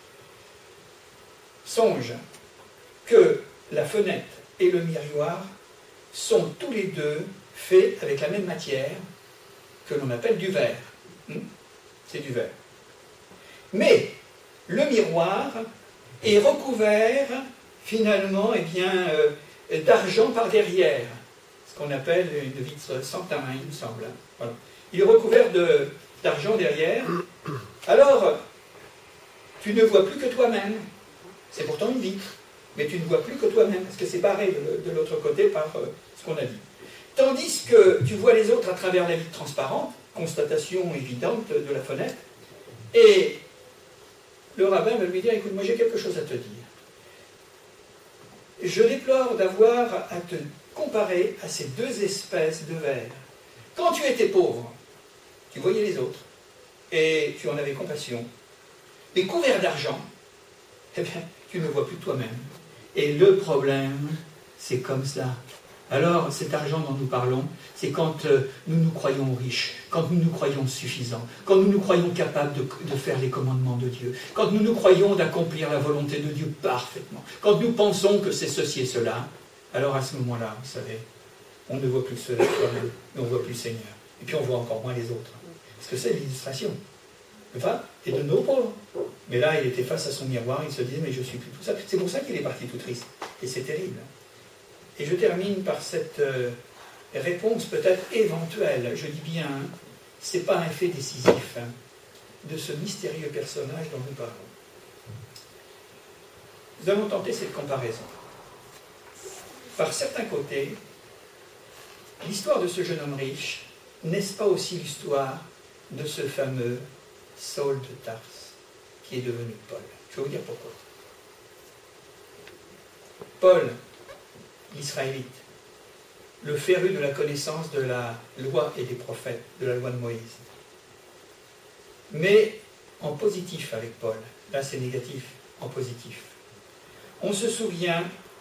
songe que la fenêtre et le miroir sont tous les deux faits avec la même matière que l'on appelle du verre. Hmm? C'est du verre. Mais le miroir est recouvert finalement eh bien, euh, d'argent par derrière. Qu'on appelle une vitre sans tamin, il me semble. Voilà. Il est recouvert de, d'argent derrière. Alors, tu ne vois plus que toi-même. C'est pourtant une vitre, mais tu ne vois plus que toi-même, parce que c'est barré de, de l'autre côté par euh, ce qu'on a dit. Tandis que tu vois les autres à travers la vitre transparente, constatation évidente de la fenêtre, et le rabbin va lui dire, écoute, moi j'ai quelque chose à te dire. Je déplore d'avoir à te comparer à ces deux espèces de verre. Quand tu étais pauvre, tu voyais les autres, et tu en avais compassion. Mais couvert d'argent, eh bien, tu ne vois plus toi-même. Et le problème, c'est comme cela. Alors, cet argent dont nous parlons, c'est quand euh, nous nous croyons riches, quand nous nous croyons suffisants, quand nous nous croyons capables de, de faire les commandements de Dieu, quand nous nous croyons d'accomplir la volonté de Dieu parfaitement, quand nous pensons que c'est ceci et cela, alors à ce moment-là, vous savez, on ne voit plus cela soi-même, mais on ne voit plus le Seigneur. Et puis on voit encore moins les autres. Parce que c'est l'illustration. Enfin, et de nos pauvres. Mais là, il était face à son miroir, il se disait, mais je suis plus tout ça. C'est pour ça qu'il est parti tout triste. Et c'est terrible. Et je termine par cette euh, réponse peut-être éventuelle. Je dis bien, ce n'est pas un fait décisif hein, de ce mystérieux personnage dont nous parlons. Nous allons tenter cette comparaison. Par certains côtés, l'histoire de ce jeune homme riche, n'est-ce pas aussi l'histoire de ce fameux Saul de Tarse, qui est devenu Paul? Je vais vous dire pourquoi. Paul, l'Israélite, le féru de la connaissance de la loi et des prophètes, de la loi de Moïse. Mais en positif avec Paul, là c'est négatif, en positif. On se souvient,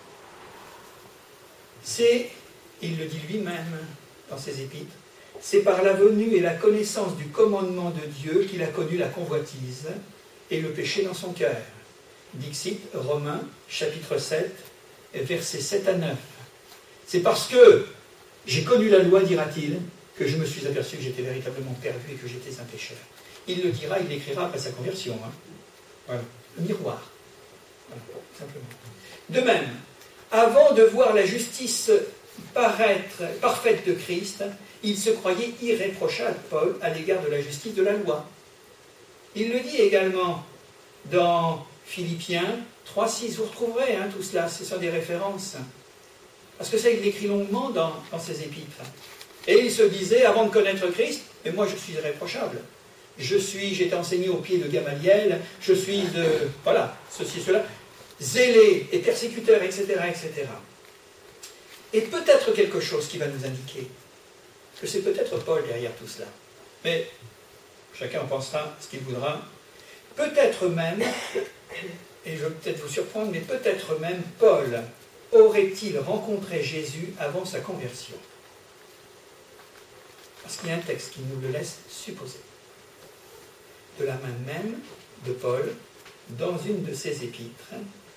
c'est, il le dit lui-même dans ses épîtres, c'est par la venue et la connaissance du commandement de Dieu qu'il a connu la convoitise et le péché dans son cœur. Dixit, Romains, chapitre sept, versets sept à neuf. C'est parce que j'ai connu la loi, dira-t-il, que je me suis aperçu que j'étais véritablement perdu et que j'étais un pécheur. Il le dira, il l'écrira après sa conversion. Hein. Voilà, le miroir. Voilà, simplement. De même, avant de voir la justice paraître parfaite de Christ, il se croyait irréprochable, Paul, à l'égard de la justice de la loi. Il le dit également dans Philippiens trois six, vous retrouverez hein, tout cela, ce sont des références. Parce que ça, il l'écrit longuement dans, dans ses épîtres. Et il se disait, avant de connaître Christ, mais moi je suis irréprochable. Je suis, j'ai été enseigné au pied de Gamaliel, je suis de, voilà, ceci, cela, zélé et persécuteur, et cetera, et cetera. Et peut-être quelque chose qui va nous indiquer que c'est peut-être Paul derrière tout cela. Mais chacun en pensera ce qu'il voudra. Peut-être même, et je vais peut-être vous surprendre, mais peut-être même Paul aurait-il rencontré Jésus avant sa conversion? Parce qu'il y a un texte qui nous le laisse supposer. De la main même de Paul, dans une de ses épîtres,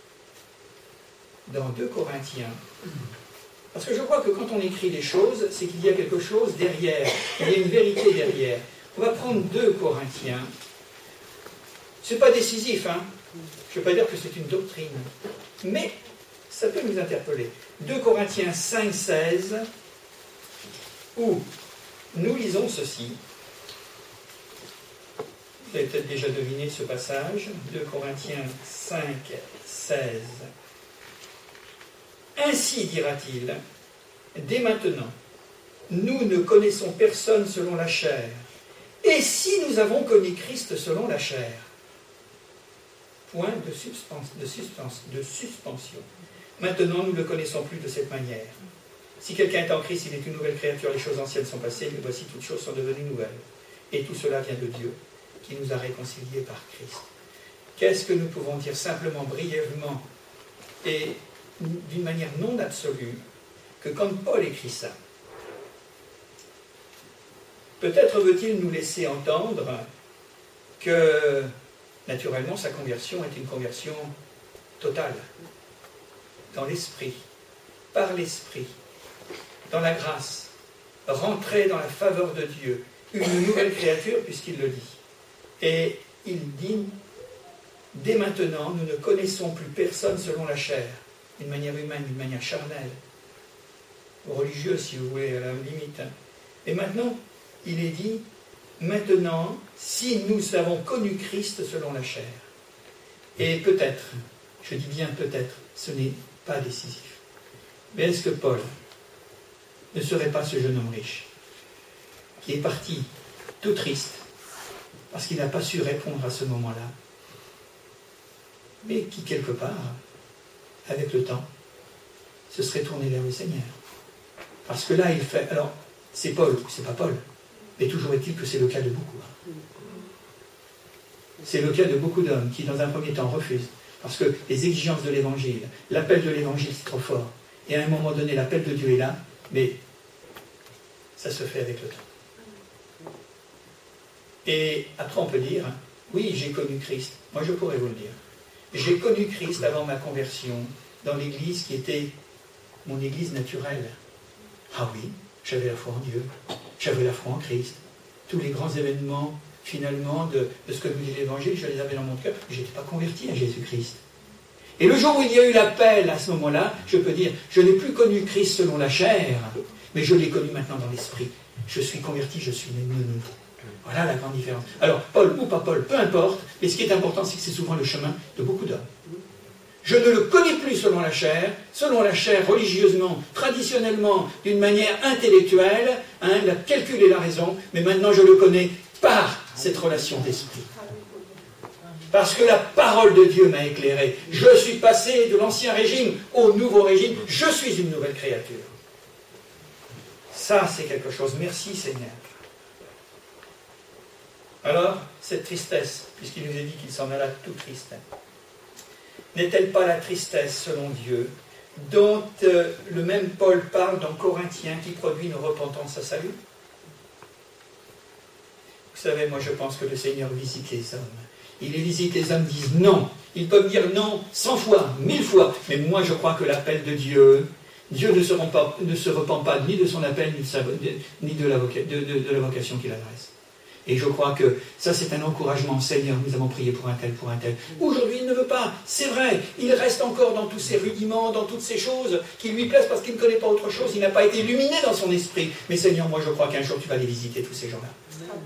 dans deux Corinthiens. Parce que je crois que quand on écrit des choses, c'est qu'il y a quelque chose derrière, il y a une vérité derrière. On va prendre deux Corinthiens. Ce n'est pas décisif, hein. Je ne veux pas dire que c'est une doctrine, mais ça peut nous interpeller. deux Corinthiens cinq, seize, où nous lisons ceci. Vous avez peut-être déjà deviné ce passage. deux Corinthiens cinq, seize. Ainsi dira-t-il, dès maintenant, nous ne connaissons personne selon la chair. Et si nous avons connu Christ selon la chair? Point de, suspense, de, suspense, de suspension. Maintenant, nous ne le connaissons plus de cette manière. Si quelqu'un est en Christ, il est une nouvelle créature, les choses anciennes sont passées, mais voici toutes choses sont devenues nouvelles. Et tout cela vient de Dieu, qui nous a réconciliés par Christ. Qu'est-ce que nous pouvons dire simplement, brièvement, et d'une manière non absolue, que quand Paul écrit ça, peut-être veut-il nous laisser entendre que, naturellement, sa conversion est une conversion totale, dans l'esprit, par l'esprit, dans la grâce, rentrer dans la faveur de Dieu, une nouvelle créature, puisqu'il le dit. Et il dit, dès maintenant, nous ne connaissons plus personne selon la chair, d'une manière humaine, d'une manière charnelle, ou religieuse, si vous voulez, à la limite. Et maintenant, il est dit, maintenant, si nous avons connu Christ selon la chair, et peut-être, je dis bien peut-être, ce n'est pas décisif, mais est-ce que Paul ne serait pas ce jeune homme riche, qui est parti tout triste, parce qu'il n'a pas su répondre à ce moment-là, mais qui, quelque part, avec le temps, se serait tourné vers le Seigneur. Parce que là, il fait... Alors, c'est Paul, c'est pas Paul, mais toujours est-il que c'est le cas de beaucoup. Hein. C'est le cas de beaucoup d'hommes qui, dans un premier temps, refusent. Parce que les exigences de l'Évangile, l'appel de l'Évangile, c'est trop fort. Et à un moment donné, l'appel de Dieu est là, mais ça se fait avec le temps. Et après, on peut dire, oui, j'ai connu Christ. Moi, je pourrais vous le dire. J'ai connu Christ avant ma conversion dans l'église qui était mon église naturelle. Ah oui, j'avais la foi en Dieu, j'avais la foi en Christ. Tous les grands événements, finalement, de, de ce que nous dit l'Évangile, je les avais dans mon cœur. Je n'étais pas converti à Jésus-Christ. Et le jour où il y a eu l'appel, à ce moment-là, je peux dire, je n'ai plus connu Christ selon la chair, mais je l'ai connu maintenant dans l'esprit. Je suis converti, je suis né de nouveau. Voilà la grande différence. Alors, Paul ou pas Paul, peu importe, mais ce qui est important, c'est que c'est souvent le chemin de beaucoup d'hommes. Je ne le connais plus selon la chair, selon la chair religieusement, traditionnellement, d'une manière intellectuelle, hein, la calcul et la raison, mais maintenant je le connais par cette relation d'esprit. Parce que la parole de Dieu m'a éclairé. Je suis passé de l'ancien régime au nouveau régime, je suis une nouvelle créature. Ça, c'est quelque chose. Merci Seigneur. Alors, cette tristesse, puisqu'il nous a dit qu'il s'en alla tout triste, n'est-elle pas la tristesse, selon Dieu, dont euh, le même Paul parle dans Corinthiens, qui produit une repentance à salut? Vous savez, moi je pense que le Seigneur visite les hommes. Il les visite, les hommes disent non. Ils peuvent dire non cent fois, mille fois. Mais moi je crois que l'appel de Dieu, Dieu ne se, pas, ne se repent pas ni de son appel, ni de, sa, de, ni de, la, voca, de, de, de la vocation qu'il adresse. Et je crois que ça, c'est un encouragement. Seigneur, nous avons prié pour un tel, pour un tel. Aujourd'hui, il ne veut pas. C'est vrai, il reste encore dans tous ces rudiments, dans toutes ces choses qui lui plaisent parce qu'il ne connaît pas autre chose. Il n'a pas été illuminé dans son esprit. Mais Seigneur, moi, je crois qu'un jour, tu vas les visiter, tous ces gens-là.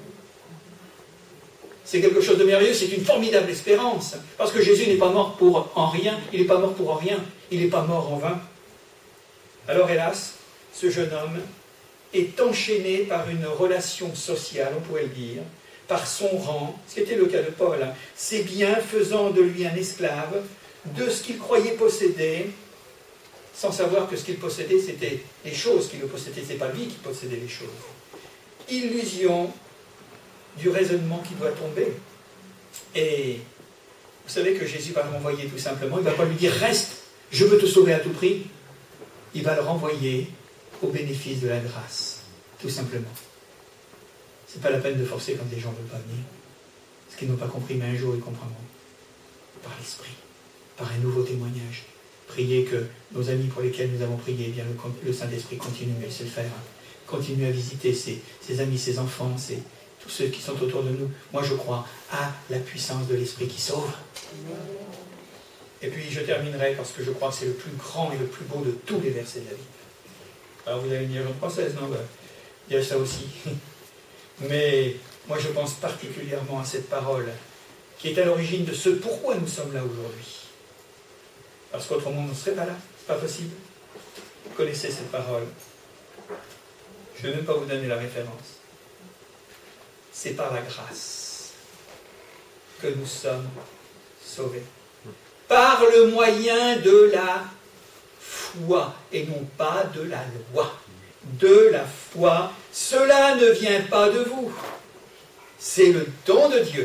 C'est quelque chose de merveilleux, c'est une formidable espérance. Parce que Jésus n'est pas mort pour en rien. Il n'est pas mort pour en rien. Il n'est pas mort en vain. Alors, hélas, ce jeune homme est enchaîné par une relation sociale, on pourrait le dire, par son rang, ce qui était le cas de Paul, hein, ses biens faisant de lui un esclave, de ce qu'il croyait posséder, sans savoir que ce qu'il possédait, c'était les choses qu'il possédait, ce n'est pas lui qui possédait les choses. Illusion du raisonnement qui doit tomber. Et vous savez que Jésus va le renvoyer tout simplement, il ne va pas lui dire « reste, je veux te sauver à tout prix », il va le renvoyer au bénéfice de la grâce, tout simplement. Ce n'est pas la peine de forcer quand les gens ne veulent pas venir. Ce qu'ils n'ont pas compris, mais un jour ils comprendront. Par l'Esprit, par un nouveau témoignage. Priez que nos amis pour lesquels nous avons prié, eh bien le, le Saint-Esprit continue à se le faire. Continue à visiter ses, ses amis, ses enfants, ses, tous ceux qui sont autour de nous. Moi, je crois à la puissance de l'Esprit qui sauve. Et puis, je terminerai parce que je crois que c'est le plus grand et le plus beau de tous les versets de la Bible. Alors, vous allez me dire, Jean française, non, ben, il y a ça aussi. Mais moi, je pense particulièrement à cette parole qui est à l'origine de ce pourquoi nous sommes là aujourd'hui. Parce qu'autrement, on ne serait pas là. C'est pas possible. Vous connaissez cette parole. Je ne vais même pas vous donner la référence. C'est par la grâce que nous sommes sauvés. Par le moyen de la foi et non pas de la loi. De la foi. Cela ne vient pas de vous. C'est le don de Dieu.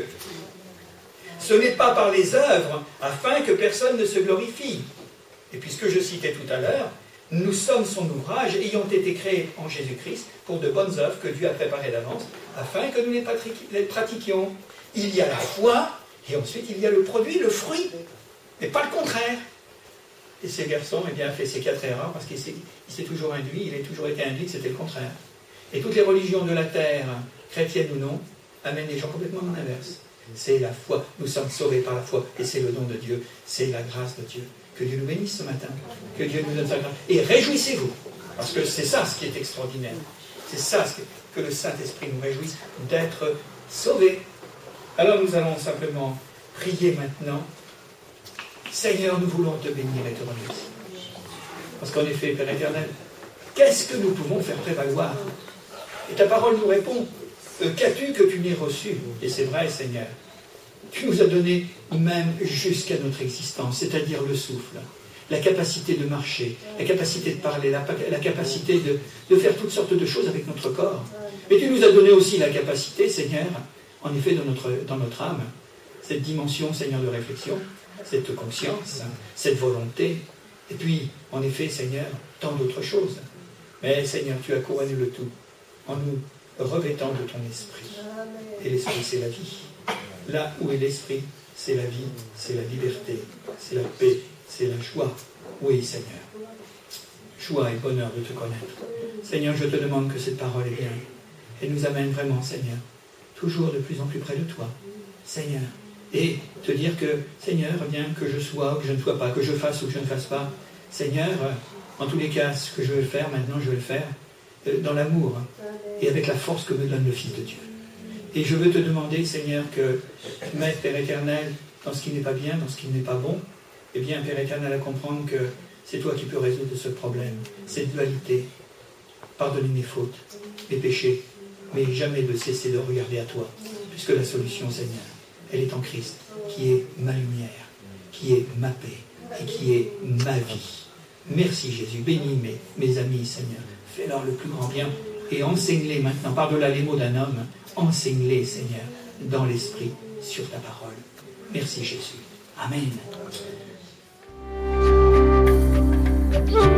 Ce n'est pas par les œuvres, afin que personne ne se glorifie. Et puisque je citais tout à l'heure, nous sommes son ouvrage, ayant été créés en Jésus-Christ pour de bonnes œuvres que Dieu a préparées d'avance, afin que nous les pratiquions. Il y a la foi, et ensuite il y a le produit, le fruit, mais pas le contraire. Et ces garçons, eh bien, a fait ces quatre erreurs, parce qu'il s'est, il s'est toujours induit, il a toujours été induit que c'était le contraire. Et toutes les religions de la terre, chrétiennes ou non, amènent les gens complètement dans l'inverse. C'est la foi. Nous sommes sauvés par la foi. Et c'est le don de Dieu. C'est la grâce de Dieu. Que Dieu nous bénisse ce matin. Que Dieu nous donne sa grâce. Et réjouissez-vous. Parce que c'est ça ce qui est extraordinaire. C'est ça ce que, que le Saint-Esprit nous réjouisse d'être sauvés. Alors nous allons simplement prier maintenant. Seigneur, nous voulons te bénir et te remercier. Parce qu'en effet, Père éternel, qu'est-ce que nous pouvons faire prévaloir? Et ta parole nous répond. Euh, qu'as-tu que tu n'aies reçu? Et c'est vrai, Seigneur. Tu nous as donné même jusqu'à notre existence, c'est-à-dire le souffle, la capacité de marcher, la capacité de parler, la, la capacité de, de faire toutes sortes de choses avec notre corps. Mais tu nous as donné aussi la capacité, Seigneur, en effet, dans notre, dans notre âme, cette dimension, Seigneur, de réflexion, cette conscience, cette volonté, et puis, en effet, Seigneur, tant d'autres choses. Mais, Seigneur, tu as couronné le tout en nous revêtant de ton esprit. Et l'esprit, c'est la vie. Là où est l'esprit, c'est la vie, c'est la liberté, c'est la paix, c'est la joie. Oui, Seigneur. Joie et bonheur de te connaître. Seigneur, je te demande que cette parole est bien. Elle nous amène vraiment, Seigneur, toujours de plus en plus près de toi. Seigneur. Et te dire que, Seigneur, bien que je sois ou que je ne sois pas, que je fasse ou que je ne fasse pas, Seigneur, en tous les cas, ce que je vais faire, maintenant, je vais le faire dans l'amour et avec la force que me donne le Fils de Dieu. Et je veux te demander, Seigneur, que tu m'aides, Père éternel, dans ce qui n'est pas bien, dans ce qui n'est pas bon, eh bien, Père éternel, à comprendre que c'est toi qui peux résoudre ce problème, cette dualité, pardonner mes fautes, mes péchés, mais jamais de cesser de regarder à toi, puisque la solution, Seigneur, elle est en Christ, qui est ma lumière, qui est ma paix, et qui est ma vie. Merci Jésus, bénis mes, mes amis, Seigneur, fais-leur le plus grand bien, et enseigne-les maintenant, par-delà les mots d'un homme, enseigne-les, Seigneur, dans l'esprit, sur ta parole. Merci Jésus. Amen.